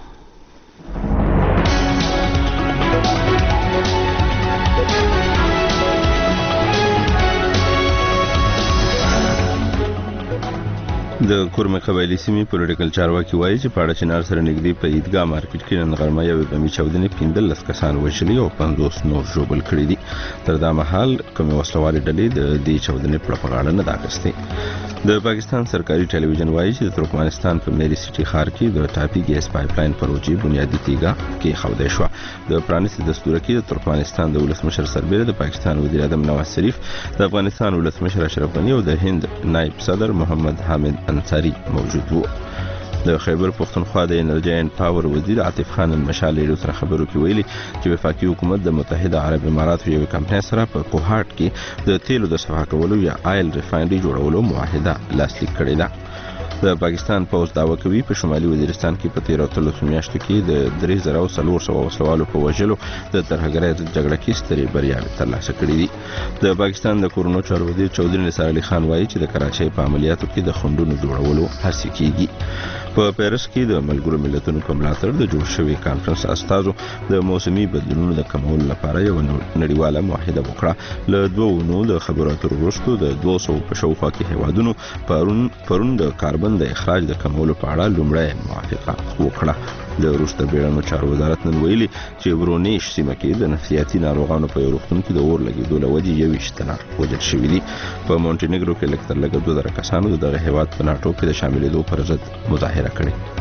د کورمه قبایلی سیمې پولیټیکل چارواکي وایي چې پاړه چنار سره نږدې په عیدګاه مارکیټ کې نن غرمه یو بمي چاودنې 15 کسان وژلي او 50 نور ژوبل کړي دي. تر دا مهال کومه وسلوالې ډلې د دې چاودنې په اړه نه دا کړستې. د پاکستان سرکاري ټلویزیون وایي چې د ترکمنستان په میری سټي ښار کې د ټاپي ګیس پایپلاین پروژې بنیادی تیګه کې خوده شو. د پرانیستي دستور کې د ترکمنستان د ولسمشر سربېره د پاکستان وزیر اعظم نواز شریف، د افغانستان ولسمشر اشرف غنی او د هند نائب صدر محمد حامد انصاری موجود وو. د خیبر پښتونخوا د انرژي اینڈ پاور وزیر عاطف خان المشال له سره خبرو کې ویلي چې وفاقي حکومت د متحده عرب اماراتو یو کمپنۍ سره په کوهاټ کې د تیلو د صفا کولو یا آیل ریفاینري جوړولو معاهده لاسلیک کړې ده. د پاکستان پوز داوا کوي په شمالي وزیرستان کې په 13 میاشتو کې د 3400 وسلوالو په وژلو د ترهګرۍ جګړه کې سترې بریاوې ترلاسه کړې دي. د پاکستان د کورونو چارو وزیر چودري نثار علي خان وایي چې د کراچۍ په عملیاتو کې د خندونو جوړولو هڅې کیږي. په پیرس کې د ملګرو ملتونو په ملاتړ د جوړ شوی کانفرنس استازو د موسمي بدلونونو د کمولو لپاره یو نړیواله معاهده وکړه. له دوه نو د خبرو اترو وروسته د 200 په شاوخوا کې هیوادونو پرون د کاربن د اخراج د کمولو په اړه لومړی موافقه وکړه. د روسته بیړنو چارو وزارت نن ویلي چې ورونیش سیمه کې د نفسیاتي ناروغانو په روغتون کې د اور لګیدو لوجې 21 تنه وژل شوي دي. په مونټینګرو کې لکه تر لږه 2000 کسانو دغه هیواد په ناټو کې د شاملېدو پر ضد مظاهره کړې.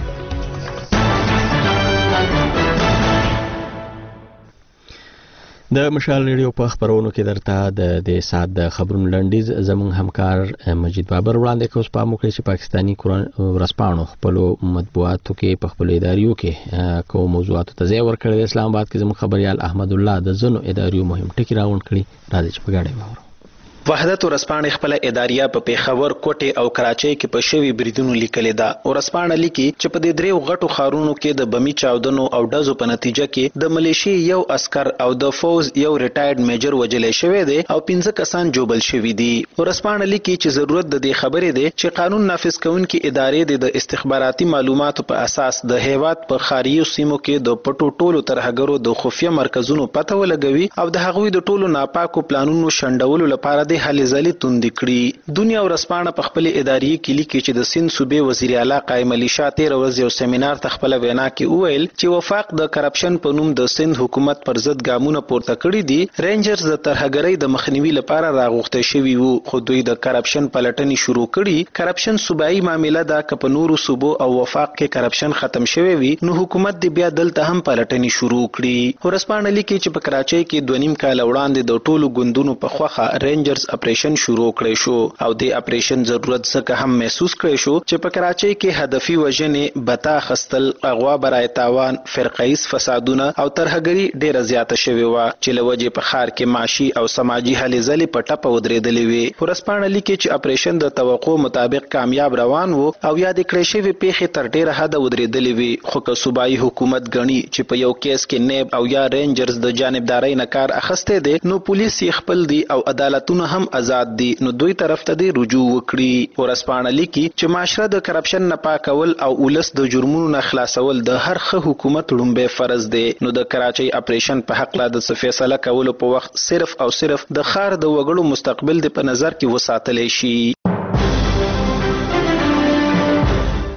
د مشال ریډیو په خبرونو کې درته د سات د خبرونو لنډیز زموږ همکار مجید بابر وړاندې کوي. په موقع چې پاکستانی ورسپانو خپل مطبوعاتو کې په خپل اداریو کې کوم موضوعاتو ته ځای ورکړی. اسلام آباد کې زموږ خبريال احمد الله د زنو اداریو مهم ټکی راوند کړي. راځي چې په ګاډي وورو. وحدت ورسپانه خپل اداریه په پیښور، کوټه او کراچۍ کې په شوی بریدونو لیکلې ده. ورسپانه لیکي چې په دې دریو غټو خارونو کې د بمی چاودنو او ډزو په نتیجه کې د ملیشي یو عسكر او د فوز یو ریټایرډ میجر وجلې شوی دی او 15 کسان جوبل شوی دي. ورسپانه لیکي چې ضرورت د دې خبرې دی چې قانون نافذ کوونکي ادارې د استخباراتي معلوماتو په اساس د هیواد په خاریو سیمو کې د پټو ټولو ترهګرو د خفیه مرکزونو پته ولګوي او د هغوی د ټولو ناپاکو پلانونو شندولو لپاره د هلې ځلې توندې کړي. دنیا ورسپانه په خپل ادارې کې لیکي چې د سند صوبې وزیر اعلی قائم علي شاه 13 ورځې یو سیمینار ته خپل وینا کې وویل چې وفاق د کرپشن په نوم د سند حکومت پر ضد ګامونه پورته کړي دي. رینجرز د ترهګرۍ د مخنیوي لپاره راغوښته شوي وو خو دوی د کرپشن پلټنې شروع کړي. کرپشن صوبایي معامله ده که په نورو صوبو او وفاق کې کرپشن ختم شوی وي نو حکومت دې بیا دلته هم پلټنې شروع کړي. ورسپانه لیکي چې په کراچۍ کې 2.5 کال وړاندې د ټولو ګوندونو په خوخه رینجرز اپریشن شروع کړی شو او د اپریشن ضرورت څخه هم محسوس کړی شو چې په کراچۍ کې هدفي وژنې، بتا خستل، اغوا برای تاوان، فرقه‌ایز فسادونه او ترهګری ډیره زیاته شوې و چې لوجه په خار کې معاشي او سماجی هلې ځلې په ټپه ودرېدلې وي. ورسپانه لیکي چې اپریشن د توقع مطابق کامیاب روان وو او یاد کړی شوی پیښې تر ډیره حد ودرېدلې وي. خو که صوبایي حکومت غني چې په یو کیس کې نیب او یا رینجرز د جانبدارۍ نه کار اخسته دي نو پولیس یې خپل دي او عدالتونه هم آزاد دي نو دوی طرف ته دی رجوع وکړي. ورسپانه لیکي چې معاشره د کرپشن نه پاکول او ولس د جرمونو نه خلاصول د هر ښه حکومت لومبه فرض دی. نو د کراچۍ اپریشن په حق لا د فیصله کولو په وخت صرف او صرف د خار د وګړو مستقبل د په نظر کې وساتل شي.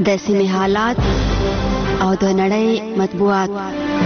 د سیمې حالات او د نړۍ مطبوعات.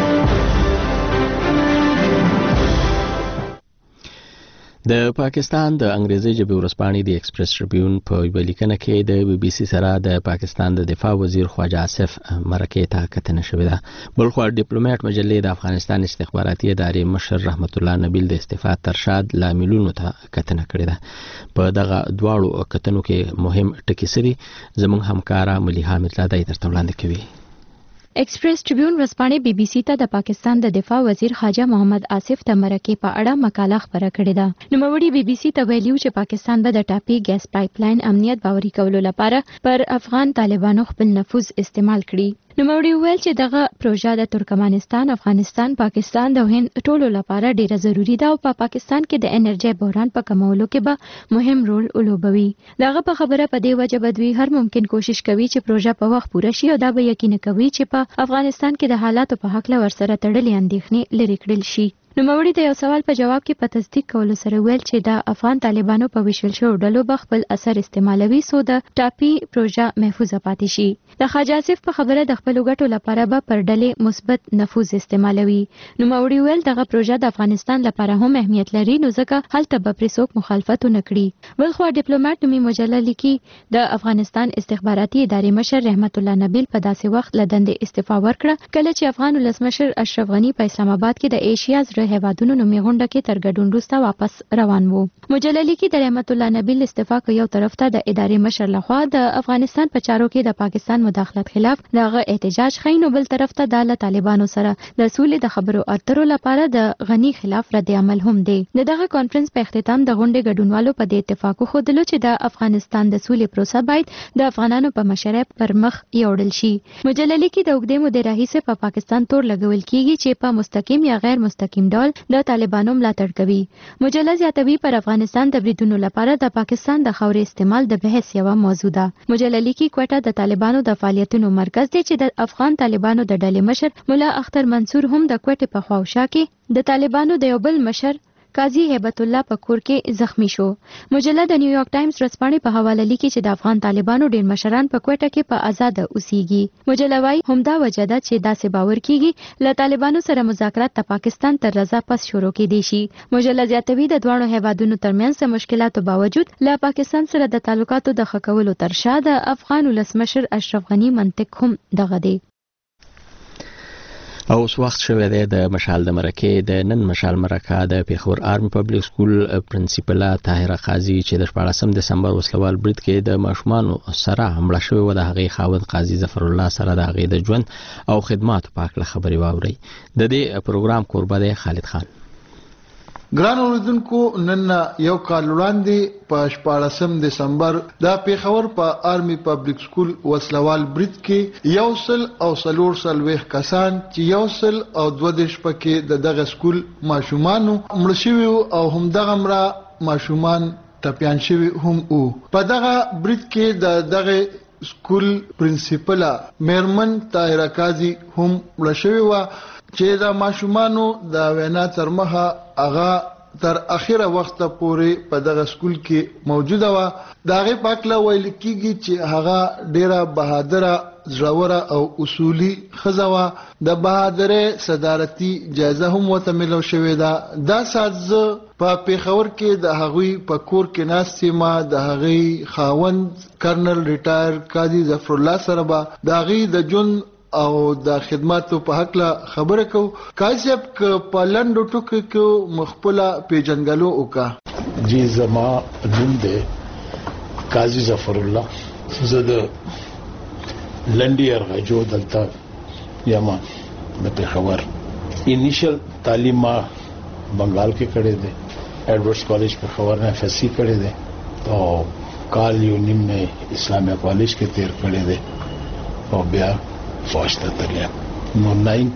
د پاکستان د انګریزي ژبې ورځپاڼې د ایکسپریس ټریبیون په یوه لیکنه کې د بي بي سي سره د پاکستان د دفاع وزیر خواجه آصف مرکې ته کتنه شوې ده. بلخوا ډیپلوماټ مجلې د افغانستان استخباراتي ادارې مشر رحمت الله نبیل د استعفا ترشاد لاملونو ته کتنه کړې ده. په دغه دواړو کتنو کې مهم ټکي سری زموږ همکارا ملیحه مطلع درته وړاندې کوي. ایکسپریس ټریبیون ورځپاڼې بي بي سي ته د پاکستان د دفاع وزیر خواجه محمد آصف ته مرکې په اړه مقاله خبره کړې ده. نوموړي بي بي سي ته ویلي چې پاکستان به د ټاپي ګیس پایپ لاین امنیت باوري کولو لپاره پر افغان طالبانو خپل نفوذ استعمال کړي. نوموړي وویل چې دغه پروژه د ترکمنستان، افغانستان، پاکستان او هند ټولو لپاره ډیره ضروری ده او په پاکستان کې د انرژي بحران په کمولو کې به مهم رول ولوبوي. دغه په خبره په دې وجه بدوي هر ممکن کوشش کوي چې پروژه په وخت پوره شي او دا به یقیني کوي چې په افغانستان کې د حالاتو په حق له ورسره تړلې اندېښنې لرې کړل شي. نوموړي د یو سوال په جواب کې په تصدیق کولو سره ویل چې د افغان طالبانو په ویشل شوو ډلو به خپل اثر استعمالوي سو د ټاپي پروژه محفوظه پاتې شي. د خواجه آصف په خبره د خپلو ګټو لپاره به پر ډلې مثبت نفوذ استعمالوي. نوموړي ویل دغه پروژه د افغانستان لپاره هم اهمیت لري نو ځکه هلته به پرې څوک مخالفت ونه کړي. بلخوا ډیپلوماټ نومي مجله لیکي د افغانستان استخباراتي ادارې مشر رحمت الله نبیل په داسې وخت له دندې استعفا ورکړه کله چې افغان ولسمشر اشرف غنی په اسلام آباد کې د ایشیا زړه هیوادونو نومي غونډه کې تر ګډون وروسته واپس روان وو. مجله لیکي د رحمت الله نبیل استعفا کو یو طرف ته د ادارې مشر لخوا د افغانستان په چارو کې د پاکستان مداخلت خلاف دغه احتجاج خاين او بل طرف ته د طالبانو سره د سولې د خبرو اترو لپاره د غنی خلاف رد عمل هم دی. دغه کانفرنس په اختتام د غونډې ګډونوالو په دې اتفاق خوده چې د افغانستان د سولې پروسه باید د افغانانو په مشرۍ پر مخ یوړل شي. مجله لیکي د اوږدې مودې راهیسې په پاکستان تور لګول کیږي چې په مستقیم یا غیر مستقیم ډول د طالبانو ملاتړ کوي. مجله زیاتوي پر افغانستان د بریدونو لپاره د پاکستان د خاورې استعمال د بحث یوه موضوع ده. مجله لیکي کوټه د طالبانو د فعالیتونو مرکز دی چې د افغان طالبانو د ډلې مشر ملا اختر منصور هم د کوټې په خواوشا کې د طالبانو د یو بل مشر قاضي هیبت الله په کور کې زخمی شو. مجله د نیویارک ټایمز ورځپاڼې په حواله لیکي چې د افغان طالبانو ډېر مشران په کوټه کې په آزاد اوسېږي. مجله وايي همدا وجه ده چې داسې باور کیږي له طالبانو سره مذاکرات د پاکستان تر رضا پس شروع کېدی شي. مجله زیاتوي د دواړو هیوادونو ترمنځ د مشکلاتو باوجود له پاکستان سره د تعلقاتو د ښه کولو تر شا د افغان ولسمشر اشرف غنی منطق هم دغه دی. او اوس وخت شوی دی د مشال د مرکې د نن مشال مرکه د پیښور آرمی پبلک سکول پرنسپله طاهره قاضي چې د 14 دسمبر وسلوال برید کې د ماشومان سره حمله شوی و د هغې خاوند قاضي ظفر الله سره د هغې د ژوند او خدماتو په اړه خبرې واوري. د دې پروګرام کوربه دی خالد خان. ګران اوریدونکو نن یو کال وړاندې په 14 دسمبر د پیښور په آرمی پبلک سکول وسلوال برید کې 140 کسان چې 122 پکې دغه سکول ماشومان مړ شوي او هم دغه مړه ماشومان ټپيان شوي هم وو. په دغه برید کې دغه سکول پرنسپله میرمن طاهره قاضي هم مړ شوي و چې د ماشومانو د وینا تر مخه هغه تر اخره وخت پورې په دغه سکول کې موجوده و. د هغې په هکله ویل کېږي چې هغه ډیره بهادره، زړوره او اصولي ښځه وه. د بهادرۍ صدارتي جایزه هم ورته میلاو شوې ده. دا ساعت زه په پیښور کې د هغوی په کور کې ناست یم. د هغې خاوند کرنل ریټایر قاضي ظفر الله سره به د هغې د ژوند او د خدماتو په حق خبره کو. قاضي صاحب په لنډو ټکو کې مخبله پیژنګلو وکړه. جی زما نوم دی قاضي ظفر الله. زه د لنډي ارغجو دلته یم د پیښور. انیشل تعلیم ما بنگال کې کړی دی، ایڈورډز کالج پیښور نه FSC کړی دی او کال یو نیم مې اسلامیه کالج کې تیر کړی دی او بیا فوج ته تللی. نو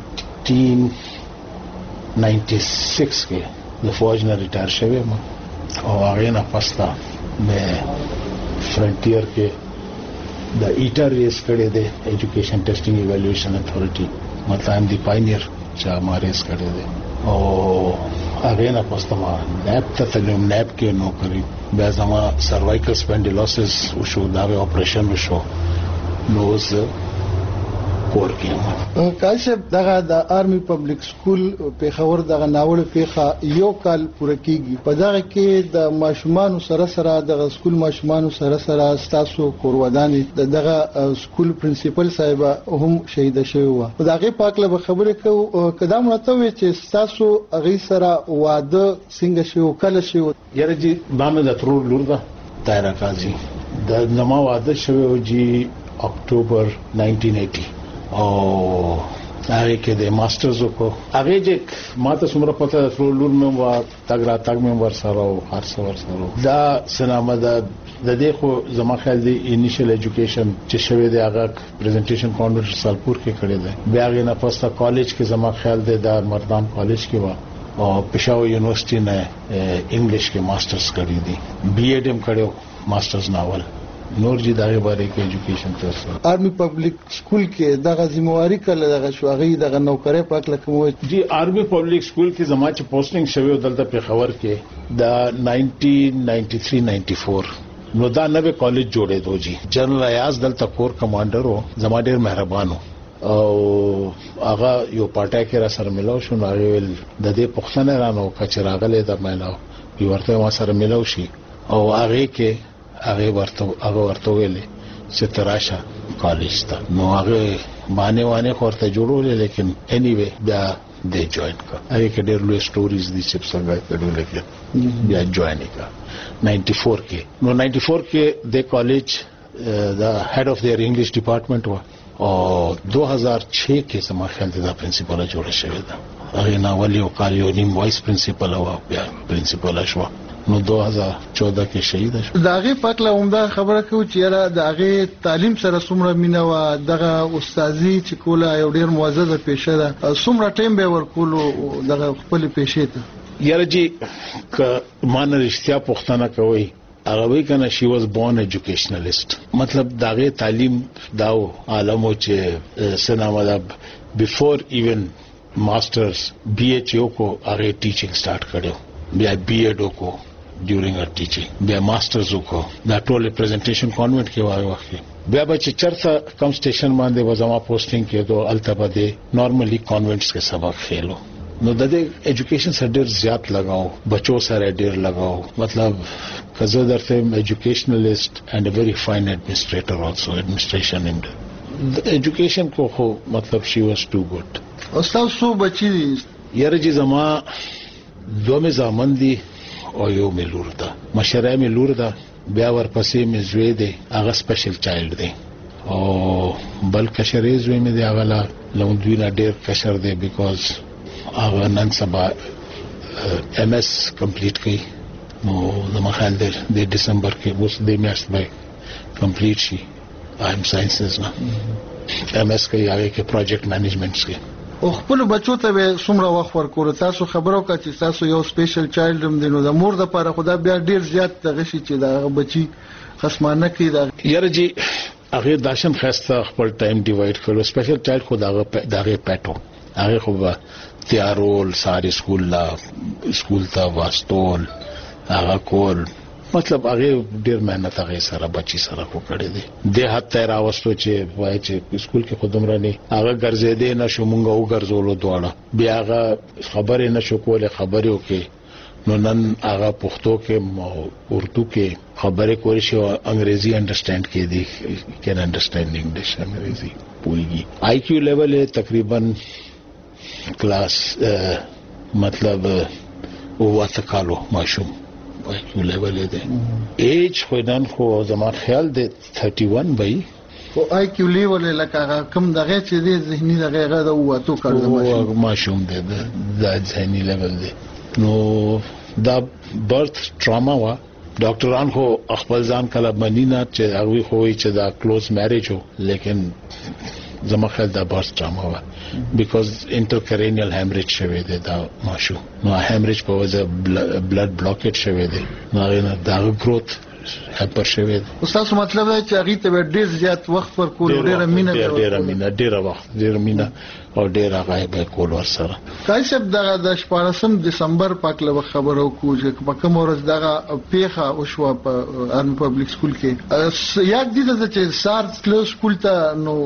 1996 کې د فوج نه ریټایر شوی یم او هغې نه پس ته مې فرنټیر کې د ایټر ریس کړی دی، ایجوکیشن ټیسټینګ ایویلویشن اتھارټي، مطلب دی پاینیر چې ما ریس کړی دی. او هغې نه پس ته ما نیب ته تللی. نیب کې نوکري، بیا زما سروایکل سپینډیلوسس وشو، د هغې اپریشن وشو نو زه کور کې کاشف دغه د آرمی پبلک سکول پیښور دغه ناول پیښه یو کال پوره کیږي په دغه کې د ماشومان سره دغه سکول ماشومان سره تاسو کوروداني دغه سکول پرنسپل صاحب هم شهید شوی و په دغه پاکله خبره کو قدم راته وي چې تاسو هغه سره واده څنګه شو کله شو یاره جی بامه د ترور لور ده دایره قاضي د نما واده شوی جی اکتوبر 1980 او هغه کې د ماسترز کو هغه چې ماته څومره پته د ترور لور مې وا تاګ مې ور سره او هر څو ور سره دا سلامه د دې خو زما خیال دی انیشل ایجوکیشن چې شوی دی هغه پریزنټیشن کانوینټ سالپور کې کړی دی بیا غي نه پسته کالج کې زما خیال دی د مردان کالج کې وا او پېښور یونیورسيټي نه انګلیش کې ماسترز کړی دی بی ایډ هم کړو ماسترز ناول نور جی دغه باره کې ایجوکیشن تاسو آرمی پبلک سکول کې دغه ذمہواری کله دغه شوغي دغه نوکرې پاک لکه جی آرمی پبلک سکول کې زما چې پوسټینګ شوی دلته په خبر کې د 1993-94 نو دا نوې کالج جوړې دو جی جنرال ایاز دلته کور کمانډر و زما ډیر مهربانو او هغه یو پټه کې را سره ملو شو نو ویل د دې پښتنه رانو کچراغله د ملو یو ورته ما سره ملو شي او هغه کې هغه ورته ویلې چې تراشه کالج ته نو هغه باندې ورته جوړول لیکن اني وی بیا د جوائن کا هغه کې ډېر لوی سټوريز دي چې څنګه کړو لیکن بیا جوائن کا 94 کې نو 94 کې د کالج د هډ اف their انګلیش ډپارټمنټ و او 2006 کې سم خیال د پرنسپل جوړ شوی دا هغه نو ولي او کالیو نیم وایس پرنسپل او بیا پرنسپل شو نو 2014 کې شهید شو داغه پکله عمده خبره کو چې را داغه تعلیم سره څومره مینه و دغه استادي چې کوله یو ډیر موزه پیشه ده څومره ټیم به ورکولو دغه خپل پیشه ته یاره جی ک مان رښتیا پښتنه کوي هغه وی کنه شي واز بورن ایجوکیشنالیست مطلب داغه تعلیم داو عالمو چې سنامه دا بیفور ایون ماسترز بی ایچ او کو هغه ټیچینګ سٹارټ کړو بیا بی ایډ کو ډیورینګ ا ټیچینګ بیا ماسترز کو دا ټول پریزنټیشن کانوینټ کې وای وخت بیا به چې چرته کم سټیشن باندې وزما پوسټینګ کې دو التبده نارملی کانوینټس کې سبق خېلو نو د دې ایجوکیشن سره ډیر زیات لگاو بچو سره ډیر لگاو مطلب کزه درته ایجوکیشنالیست اینڈ ا ویری فاین ایڈمنسٹریټر آلسو ایڈمنسټریشن ان ایجوکیشن کو خو مطلب شي واز ټو ګډ استاد سو بچی یاره چې زما دوه زامن دي او یو ملور ده مشره ملور ده بیا ورپسې مې زوی دی هغه سپیشل چایلډ دی او بل کشرې زوی مې دی هغه لا لوندوی نه ډیر کشر دی بیکاز هغه نن سبا ام اس کمپلیټ کړي نو د مخال د دسمبر کې اوس د میاشت به کمپلیټ شي ایم ساينسز نه ام اس کې هغه کې پروجیکټ مینجمنټ کې او خپل بچو ته څومره وخت ورکول تاسو خبرو کا چې تاسو یو سپیشل چایلډ هم دینو د مور د لپاره خدا بیا ډیر زیات تغشي چې دا بچي خصمانه کوي دا یاره جی هغه داشم خسته خپل ټایم ډیوایډ کړو سپیشل چایلډ خو داغه پټو هغه خو تیارول ساری سکول ته واستول هغه کول مطلب هغه ډیر مهنت هغه سره بچی سره کو کړی دی د حتی راوستو چې وای چې سکول کې خودم رانی هغه ګرځېدې نشو مونږ او ګرځولو دواړه بیا هغه خبرې نشو کوله خبرې وکي نو نن هغه پښتو کې اردو کې خبرې کوي شو انګريزي انډرسټاند کې دي کین انډرسټاند انګلیش انګريزي پوریږي آی کیو لیول تقریبا کلاس مطلب واته کالو ماشوم آی کیو لیول دی ایج خو نن خو زما خیال دی 31 بای او آی کیو لیول لکه کوم دغه چې دی ذهني دغه د واته کال ماشوم دی د ذهني لیول دی نو دا برث ټراما وا ډاکټران خو خپل ځان کله منینا چې هغه خو وی چې دا کلوز میریج هو لیکن زما خیال دا برث ټراما وا بیکاز انټرکرینیل هیمریج شوی دی دا ماشو نو هیمریج په وجه بلډ بلاکیج شوی دی نو دا گروث هپر شوی دی. استاد مطلب دی چې هغه ته ډیر زیات وخت پر کول ډیر مینه ډیر وخت ډیر مینه او ډیر هغه به کول ورسره. کای صاحب د 14 دسمبر پاکله خبرو کو چې په کوم ورځ دغه پیخه او شو په ارمی پبلک سکول کې یاد دي چې سار کلوز سکول ته نو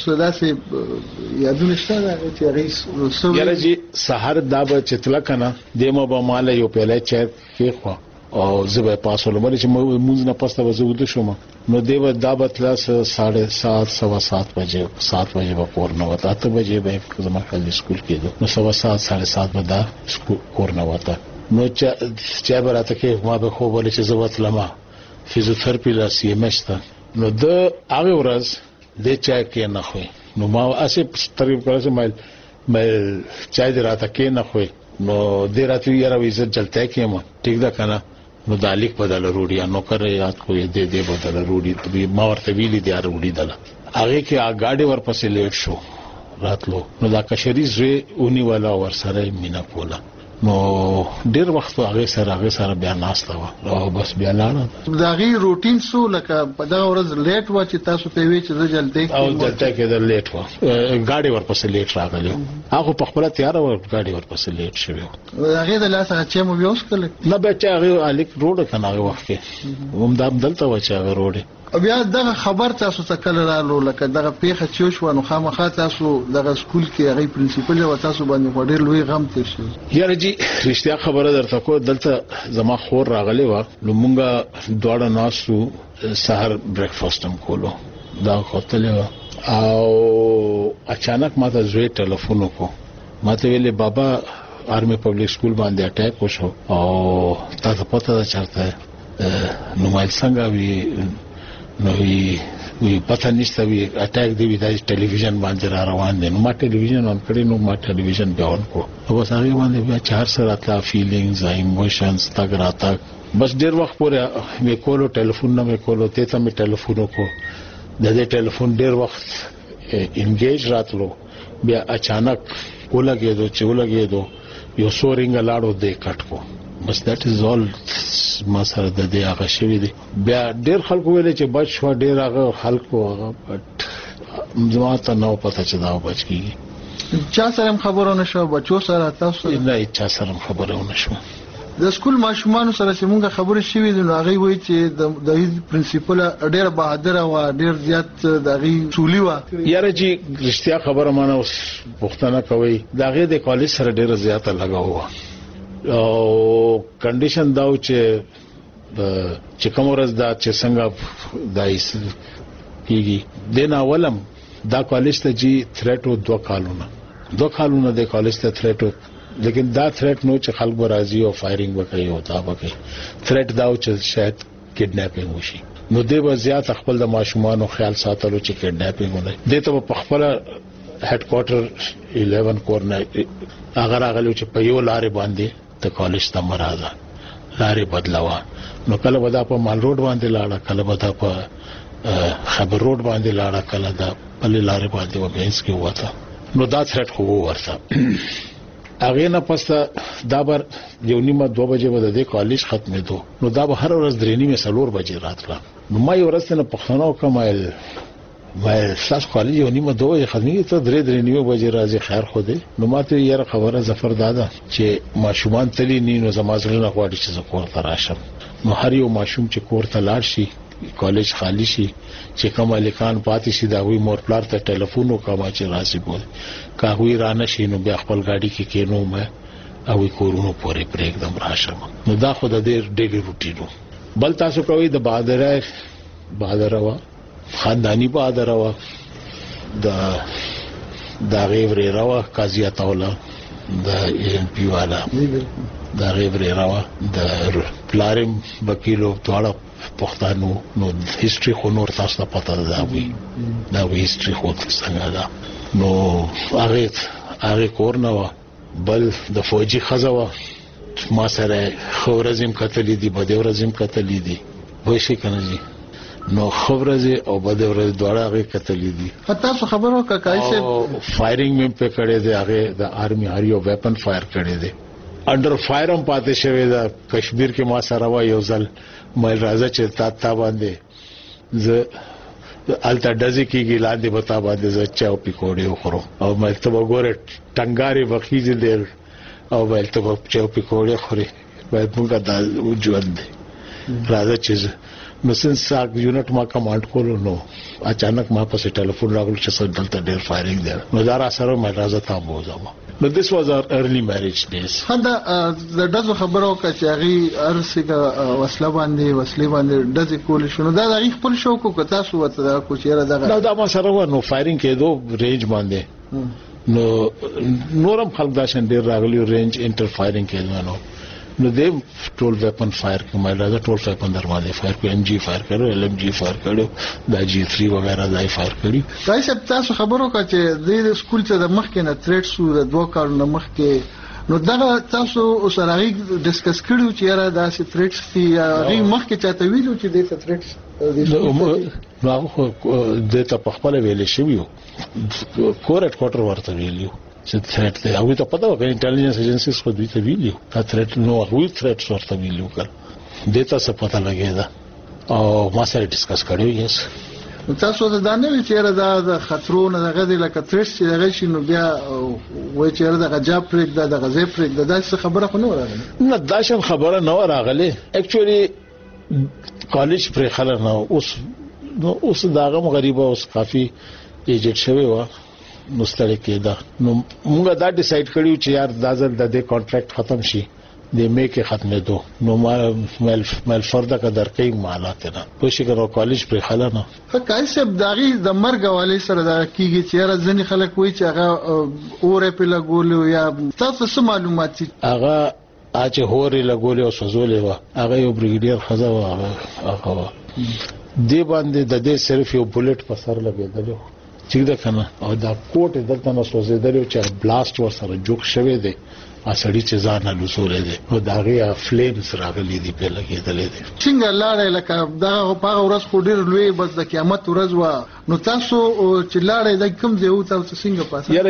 سداسه یادونه شته چې رئیس یاره جی سحر دا به چتلا کنه دیمه به مال یو پهله چیر کې خو او زبې پاسول مری چې مونږ نه پسته وزود شوم نو دیو دا بتلا 7:30 7:15 بجې 7 بجې به کور نه وته 8 بجې به زما خپل سکول کې نو 7:30 7:30 به دا سکول کور نه وته نو چې براته کې ما به خو ولې چې زوت لما فزیوتراپی لا سی ام اس ته نو د هغه ورځ د چا کې نه خو نو ما اسه تقریبا کړه مې چای دراته کې نه خو نو د راتوی یاره عزت جلته کې ما ټیک دا کنه نو دالیک بدل روډي نو کړی یاد خو دې بدل روډي ما ورته ویلي دی روډي دل هغه کې اګاډي ورپسې لیټ شو راتلو نو دا کشري زوی اونې والا ور سره مینا کوله نو ډیر وخت هغه سره بیا ناشته و او بس بیا لاړه دا غي روټین سو لکه په دا ورځ لیټ و چې تاسو ته وی چې جلته او جلته کې د لیټ و ګاډي ورپسې لیټ راغلی هغه په خپل تیار و ګاډي ورپسې لیټ شوی هغه د لاسه چې مو ویوس کله نه به چې هغه الیک روډ کنه هغه وخت کې هم دلته و چې هغه روډ بیا دغه خبر تاسو ته کله رالو لکه دغه پیخه چې شو نو خامخا تاسو دغه سکول کې هغه پرنسپل او تاسو باندې ډېر لوی غم تیر شو. یاره جی رښتیا خبره درته کو دلته زما خور راغلی و نو مونږه دواړه ناسو سحر بریکفاست هم کولو دا خوتلې او اچانک ماته زوی ټلیفون وکړ ماته ویلې بابا آرمی پبلک سکول باندې اٹیک وشو او تاسو پته ده چرته نو مایل څنګه وی نو وی پته نشته وی اٹیک دی وی د ټلویزیون باندې را روان دي نو ما ټلویزیون اون کړی نو ما ټلویزیون بیا اون کو او بس هغه باندې بیا 4 سره اتلا فیلینګز ایموشنز تک راته بس ډیر وخت پورې مې کولو ټلیفون نه مې کولو ته مې ټلیفون کو د دې ټلیفون ډیر وخت انګیج راتلو بیا اچانک ولګېدو یو سورینګ لاړو دې کټ کو بس that is all ما سره د دې هغه شوی دی بیا ډیر خلکو ویل چې بچ شو ډیر هغه خلکو هغه بټ زما ته نو پته چې دا بچ کیږي چا سره خبرونه شو بچو سره تاسو نه چا سره خبرونه شو د سکول ماشومان سره چې مونږه خبرې شوې دي نو هغه وایي چې د پرنسپل ډیر بهادر او ډیر زیات دغه سولي و یاره جی رښتیا خبره مانه پښتنه کوي دغه د کالج سره ډیر زیات لګاو او کنډیشن داو چې کوم ورځ دا چې څنګه دایس کیږي د ناولم دا کالج ته جی تھریټو 2 کالونه د کالج ته تھریټو لیکن دا تھریټ نو چې خلک برازي او فایرینګ وکړي او تا وکړي تھریټ داو چې شاید کډناپینګ وشي نو د به زیات خپل د ماشومان خیال ساتلو چې کډناپینګ ونه د ته په خپل هډ کوارټر 11 کورنر اگر هغه چې په یو لارې باندې ته کالج ته مراده لارې بدلوا نو کله ودا په مال روډ باندې لاړه کله ودا په خبر روډ باندې لاړه کله دا په لارې باندې وبینس کې وته نو دا تھریټ خو ورته هغه نه پسته دا بر یو نیمه 2 بجې به د کالج ختمېدو نو دا به هر ورځ 3:30 بجې راتله نو ما یو ورځ نه پښتنو کمایل وای ساس کالج یو نیمه 2 بجې ختمېږي ته 3:30 بجې راځي خیر خو دې نو ماته یې خبره ظفر دادا چې ماشومان تلی نو زمازلونه غواړي چې کور ته راشم نو هر یو ماشوم چې کور ته لاړ شي کالج خالی شي چې کوم الیکان پاتې شي دا وی مور پلار ته ټلیفون وکما چې راسي بول کاوی رانه شي نو بیا خپل گاډي کې کینو مې او کورونو پورې بریک دم راشم نو دا خو د دې ډیلی روټینو بل تاسو کوي د بهادر وا خاندانی بهادر وا د غیبر راوا قاضی عطاولا د ان پی والا د غیبر راوا د پلارم وکیلو ټول پښتانو نو هیستوري خو نور تاسو ته پته ده دا وی هیستوري خو څنګه ده نو هغه کور نه بل د فوجي خزوا ما سره خورزم کتلې دي بدورزم کتلې دي وای شي کنه جی نو خبرزه او بدور دوړه هغه کتلې دي حتی څه خبرو کاکای سے فایرینګ مې په کړه دي هغه د آرمي هریو ویپن فایر کړي دي انډر فایر هم پاتې شوی دا کشمیر کې ما سره و یو ځل مې راځه چې تا باندې ز الته دځي کېږي لاندې بتا باندې ز چاو پکوړې وخورو او مې ته وګوره ټنګاري وخیږي دل او مې ته چاو پکوړې خوري باید موږ دا ژوند راځه چې مسن ساک یونټ ما کمانډ کولو نو اچانک ما په ټلیفون راغلی چې دلته ډېر فایرینګ دی نو دا را سره مې راځه تا بوزم نو this was our early marriage days دا د دغه خبرو کې چې هغه ارسګه وسله باندې دځي کول شنو دا د خپل شوق کو تاسو وته کو چیرې دا ما سره و نو فایرینګ کېدو رینج باندې نو نورم خلک دا شن ډېر راغلی رینج انټر فایرینګ کېدو نو دې ټول ویپن فایر کومه راځه ټول ویپن دروازه فایر کو ام جی فایر کړو ال ام جی فایر کړو دا جی 3 وغیرہ دای فایر کړی دای سب تاسو خبرو کا چې د سکول ته د مخ کې نه تھریټ سو د دوه کارونو مخ کې نو دا تاسو سره ډیسکس کړو چې را دا سي تھریټس دي هغه مخ کې چاته ویلو چې د تھریټس نو هغه د ته په خپل ویلې شویو کورټ کوارټر ورته ویلیو چې تھریټ دی او ته پته وکړه انټيليجنس ایجنسیز خو دوی ته ویلیو دا تھریټ نو هغه تھریټ ورته ویلیو کړ دته څه پته لګیدا او ما سره ډیسکس کړو یس تاسو ته دا نه وی چې دا د خطرونو دغه د لکه تھریټ چې دغه شي نو بیا وای چې دا غجاب پرېک دا غزې پرېک دا څه خبره خو نه راغله نه دا شم خبره نه راغله اکچولی کالج پر خلک نه اوس داغه غریبه اوس کافي ایجټ شوی و نو ستړي کېدا نو موږ دا ډیسایډ کړیو چې یار دا ځل د دې کانټریکټ ختم شي د مې کې ختمې دو نو ما مل فردا کا درکې مالات نه په شکر کالج پر خلا نه کای سب داغي د مرګ والي سره دا کیږي چې یار ځنی خلک وای چې هغه اورې په لګولو یا تاسو څه معلومات هغه اچ هوري لګولې او سوزولې و هغه یو بریګیډیر خزا و هغه دی باندې د دې صرف یو بولټ په سر لګیدل چې دا کنه او دا کوټ دلته نو سوزیدل چې بلاست ور سره جوړ شوی دی اسړي چې ځان نه لوسولې دي او دا غي فلیمز راغلي دي په لګیدلې دي څنګه لاړې لکه دا په ورځ خو ډیر لوی بس د قیامت ورځ و نو تاسو چې لاړې د کوم ځای او تاسو څنګه پاسه یاره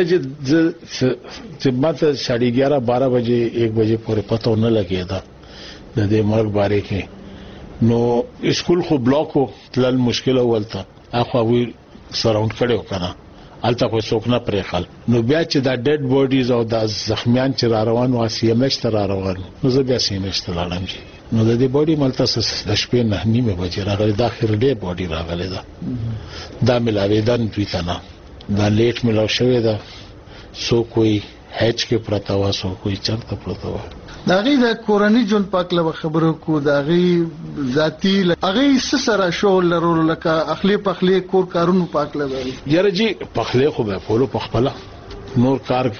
چې ماته 11:30 بجې 1 بجې پورې پته نه لګیدا د دې مرګ باره کې نو اسکول خو بلاک او تلل مشکل ولته اخو وی سراوند کړو کنه الته خو څوک نه پرې خل نو بیا چې دا ډیډ بوډیز او دا زخمیان چې را روان و سی ام ایچ ته را روان نو زه بیا سی ام ایچ ته لاړم نو د دې بوډي ملته د شپې 9:30 بجې راغلی دا اخر ډې بوډي راغلی دا ملاوي دن دوی ته نه دا لیټ ملاو شوی دا سو کوئی هچ کې پرتا و سو کوئی چرته پرتا و داغي د کورنۍ جون پاکله خبرو کو داغي ذاتی هغه سره شغل لرو لکه اخلي پخلي کور کارونو پاکله وي یاره جی پخلي خو به فولو پخپله نور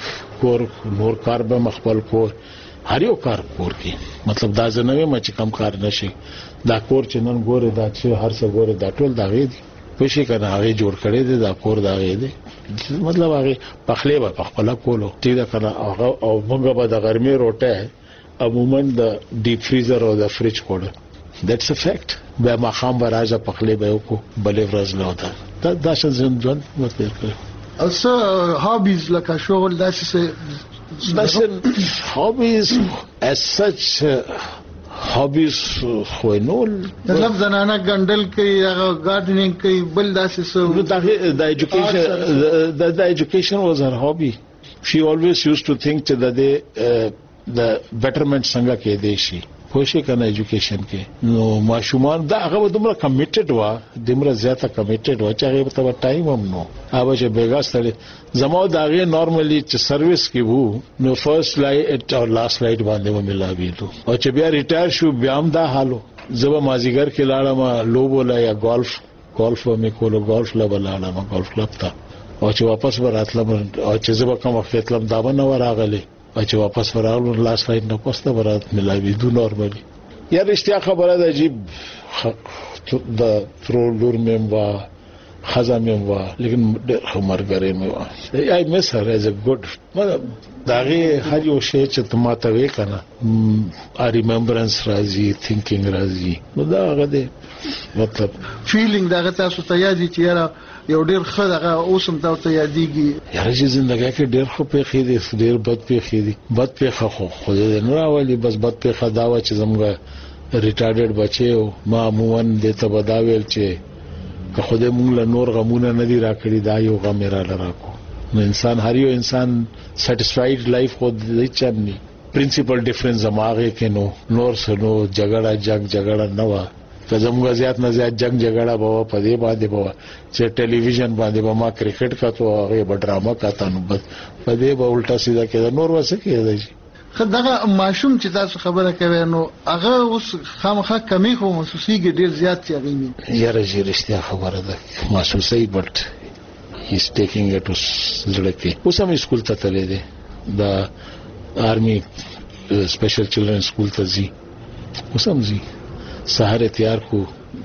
کار به مخبل کور هر یو کار کور کی مطلب دا زنوي مچ کم کار نشي دا کور چې نن ګوره دا چې هر څه ګوره دا ټول داغي پښې کنه هغه جوړ کړي دي دا کور داغي دي مطلب هغه پخلي به پخپله کولو تی دا کنه هغه او موږ به د ګرمي روټه عموما د ډیپ فریزر او د فریج کوډ دټس ا فیکٹ به ما خام راځه پخلي به کو بلې ورځ نه دا څه ژوند مطلب کړ اوس هابیز لکه شغل داسې هابیز as such هابیز خو نو مطلب زنانه ګندل کوي هغه ګارډنینګ کوي بل داسې څه د education was her hobby she always used to think that the betterment څنګه کې دی شي خوشي کنه ایجوکیشن کې نو ماشومان دا هغه دومره کمیټډ و دومره زیاته کمیټډ و چې هغه په ټایم هم نو هغه چې بیګا ستړي زمو دا غي نورمالي چې سرویس کې وو نو فرست لایټ او لاست لایټ باندې و ملاوي دو او چې بیا ریټایر شو بیا هم دا حالو زبا مازیګر کې لاړم لوبو لا یا گولف مې کولو گولف لا بلاړم گولف کلب ته او چې واپس وراتلم او چې زبا کوم وخت تلم دا نه وراغلی چې واپس ورالو لاس لایټ نه پسته برات ملاوي دو نورمالي یا رښتیا خبره ده عجیب د ترولور مم وا خزا مم وا لیکن خمرګره مې وا آی مس هر از ا ګډ مطلب داغه هر یو شی چې تماته وې کنه ا ریممبرنس راځي تھینکینګ راځي نو دا هغه ده مطلب فیلینګ دا تاسو ته یادي چې یاره یو ډیر ښه دغه اوسم تاسو ته یادېږي؟ یاره چې زندګۍ کې ډیر خو پیښې دي، ډیر بد پیښې دي. بد پیښه خو دې نه راولي، بس بد پیښه دا و چې زموږ ریټایرډ بچي او ما عموما د تبداویل چې که خدای مونږ له نور غمونه نه دی راکړي، دا یو غم را لراکو. نو انسان هر یو انسان سټیسفاید لایف خو دې چمني. پرنسپل ډیفرنس زماغه کې نور سنو جګړه نه و. که زموږ زیات نه زیات جګړه به په دې باندې به چې ټلویزیون باندې به ما کرکټ کاته او هغه به ډراما کاته، نو بس په دې به الټا سیده کېده، نور وسه کېده. دغه ماشوم چې تاسو خبره کوي نو هغه اوس خامخا کمی خو محسوسيږي ډیر زیات چې غویني. یاره چې رښتیا خبره ده محسوسي، بټ هی از ټیکینګ اټ زړه کې. اوس هم اسکول ته تللی دی، د آرمي سپیشل چلډرن اسکول ته ځي. اوس هم ځي، سهار تیار کو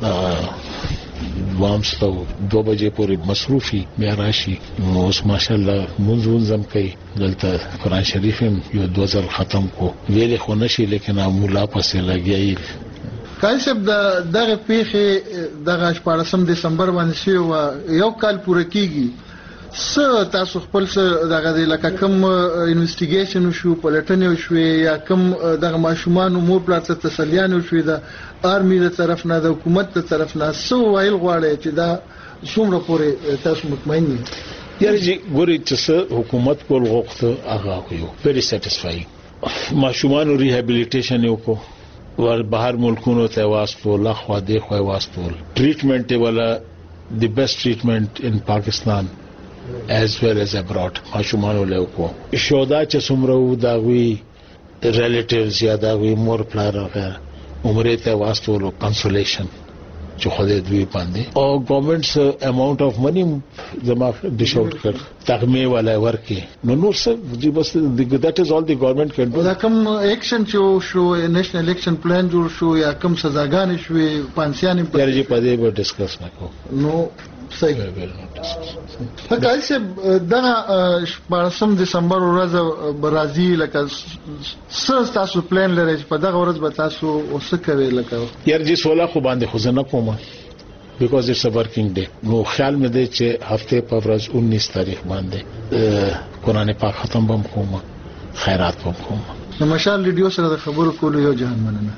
وامسته 2 بجې پورې مصروفي بیا راشي. نو اوس ماشاءالله منځونځم کوي. دلته قرآن شریف هم یو 2000 ختم کو، ویلې خو نشي لیکن مولا پسې لګیایي. کله چې دغه پیښه دغه 14 دسمبر باندې شو یو کال پوره کیږي، تاسو خپل دغه لکه کوم انویسټیګیشن شو، پلټنې شو، یا کوم دغه ماشومان مور پلاټ تسلیان شو د آرمي د طرف نه، د حکومت د طرف نه، سو ویل غواړي چې دا څومره پورې تاسو مطمئن یې؟ یاره چې ګوري چې حکومت کول غوښته هغه یو very satisfying. ماشومان ریهابیلیټیشن یو کو ور بهر ملکونو ته واستول، خو دې خو واستول ټریټمنټ ولا the best treatment in Pakistan as well as abroad. ماشومان له کو شودا چې څومره دا وی ریلیټیوز یا دا وی مور پلار وغیرہ عمره ته واستول کنسولیشن چې خو دې دوی باندې او ګورنمنټس اماونت اف منی زما ډیش آوټ کړ تغمه ولا ورکه. نو څه دی بس دیٹ از all the government can do. دا کوم اکشن چې شو نېشنل اکشن پلان جوړ شو یا کوم سزاګانې شوې پانسیانې په درجه په دې به ډیسکس نکو. نو صحیح فکر چې دا 14 دسمبر ورځ برازي لکه تاسو پلان لرئ په دغه ورځ به تاسو اوس کوي لکه یار جی 16 خو باندې خو نه کومه because it's a working day. نو خیال مې دی چې هفته په ورځ 19 تاریخ باندې قرآن پاک ختم بم کومه، خیرات بم کومه. نو مشال ریډیو سره د خبرو کولو یو جهان مننه.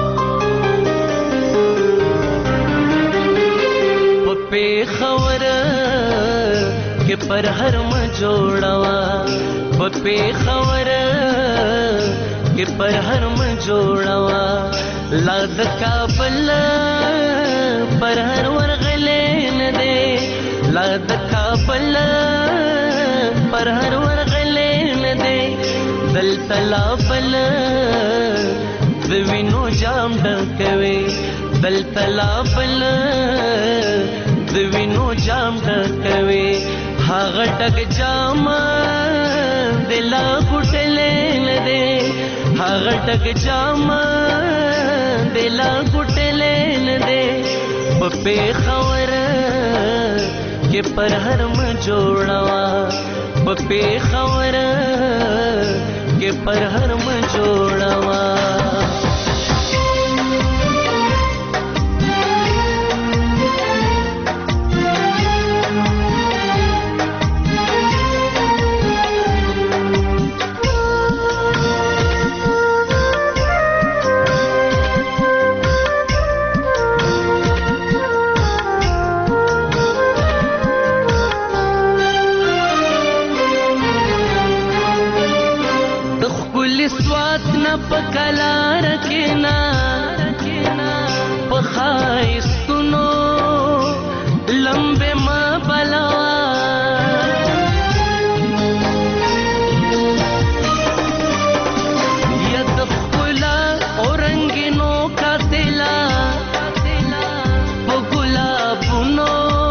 په خبره کې پر هر ما جوړوا، په خبره کې پر هر ما جوړوا، لا د کابل پر هر ورغلې نه دې، لا د کابل پر هر ورغلې نه دې، دلته لا بل د وینو جام ډکوي، دلته لا بل د وینو جام ډکوي، هغه ټک جام دلا ګټلې نه دې، هغه ټک جام دلا ګټلې نه دې، په خبره کې پر هر ما جوړوا، په خبره کې پر هر ما جوړوا. پکلا رکنا پخایستونو لمبه ما بلوا، ید خلا اورنگینو کاتلا پګلابونو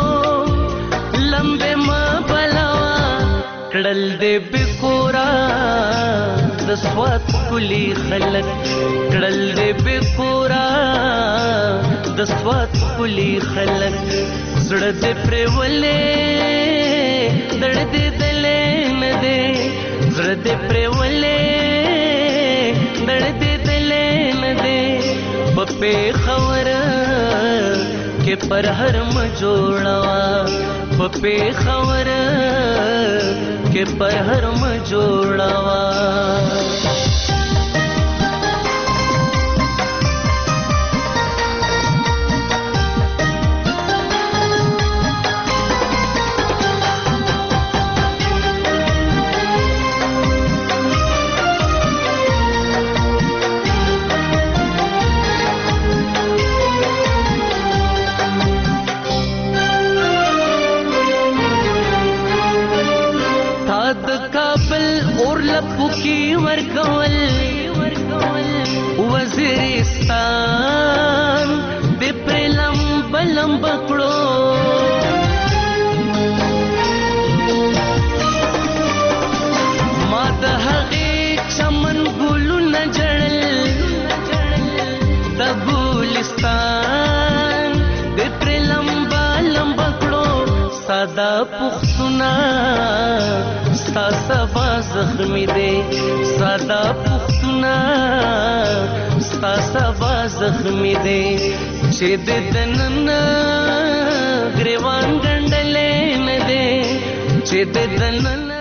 لمبه ما بلوا، کړل دې بکورا د سوات کلی خلک، کړل دې بکورا د سوات کلی خلک، زړه دې پرولې دړ دې دلې نه دې، زړه دې پرولې دړ دې دلې نه دې، په خبره کې پر هر ما جوړوا، पे खबर के पर हर म जोड़ावा की वर्कवल वज़ीरिस्तान दे प्रेलम बलम बकड़ो मात हगे चमन गुलु न जड़ल तबुलिस्तान दे प्रेलम बलम बकड़ो सादा पुख्तुना सवा जख्मी दे सादा पुख्तुना सवा जख्मी दे चे दे दनन ग्रेवान गंडले न दे चे दे दनन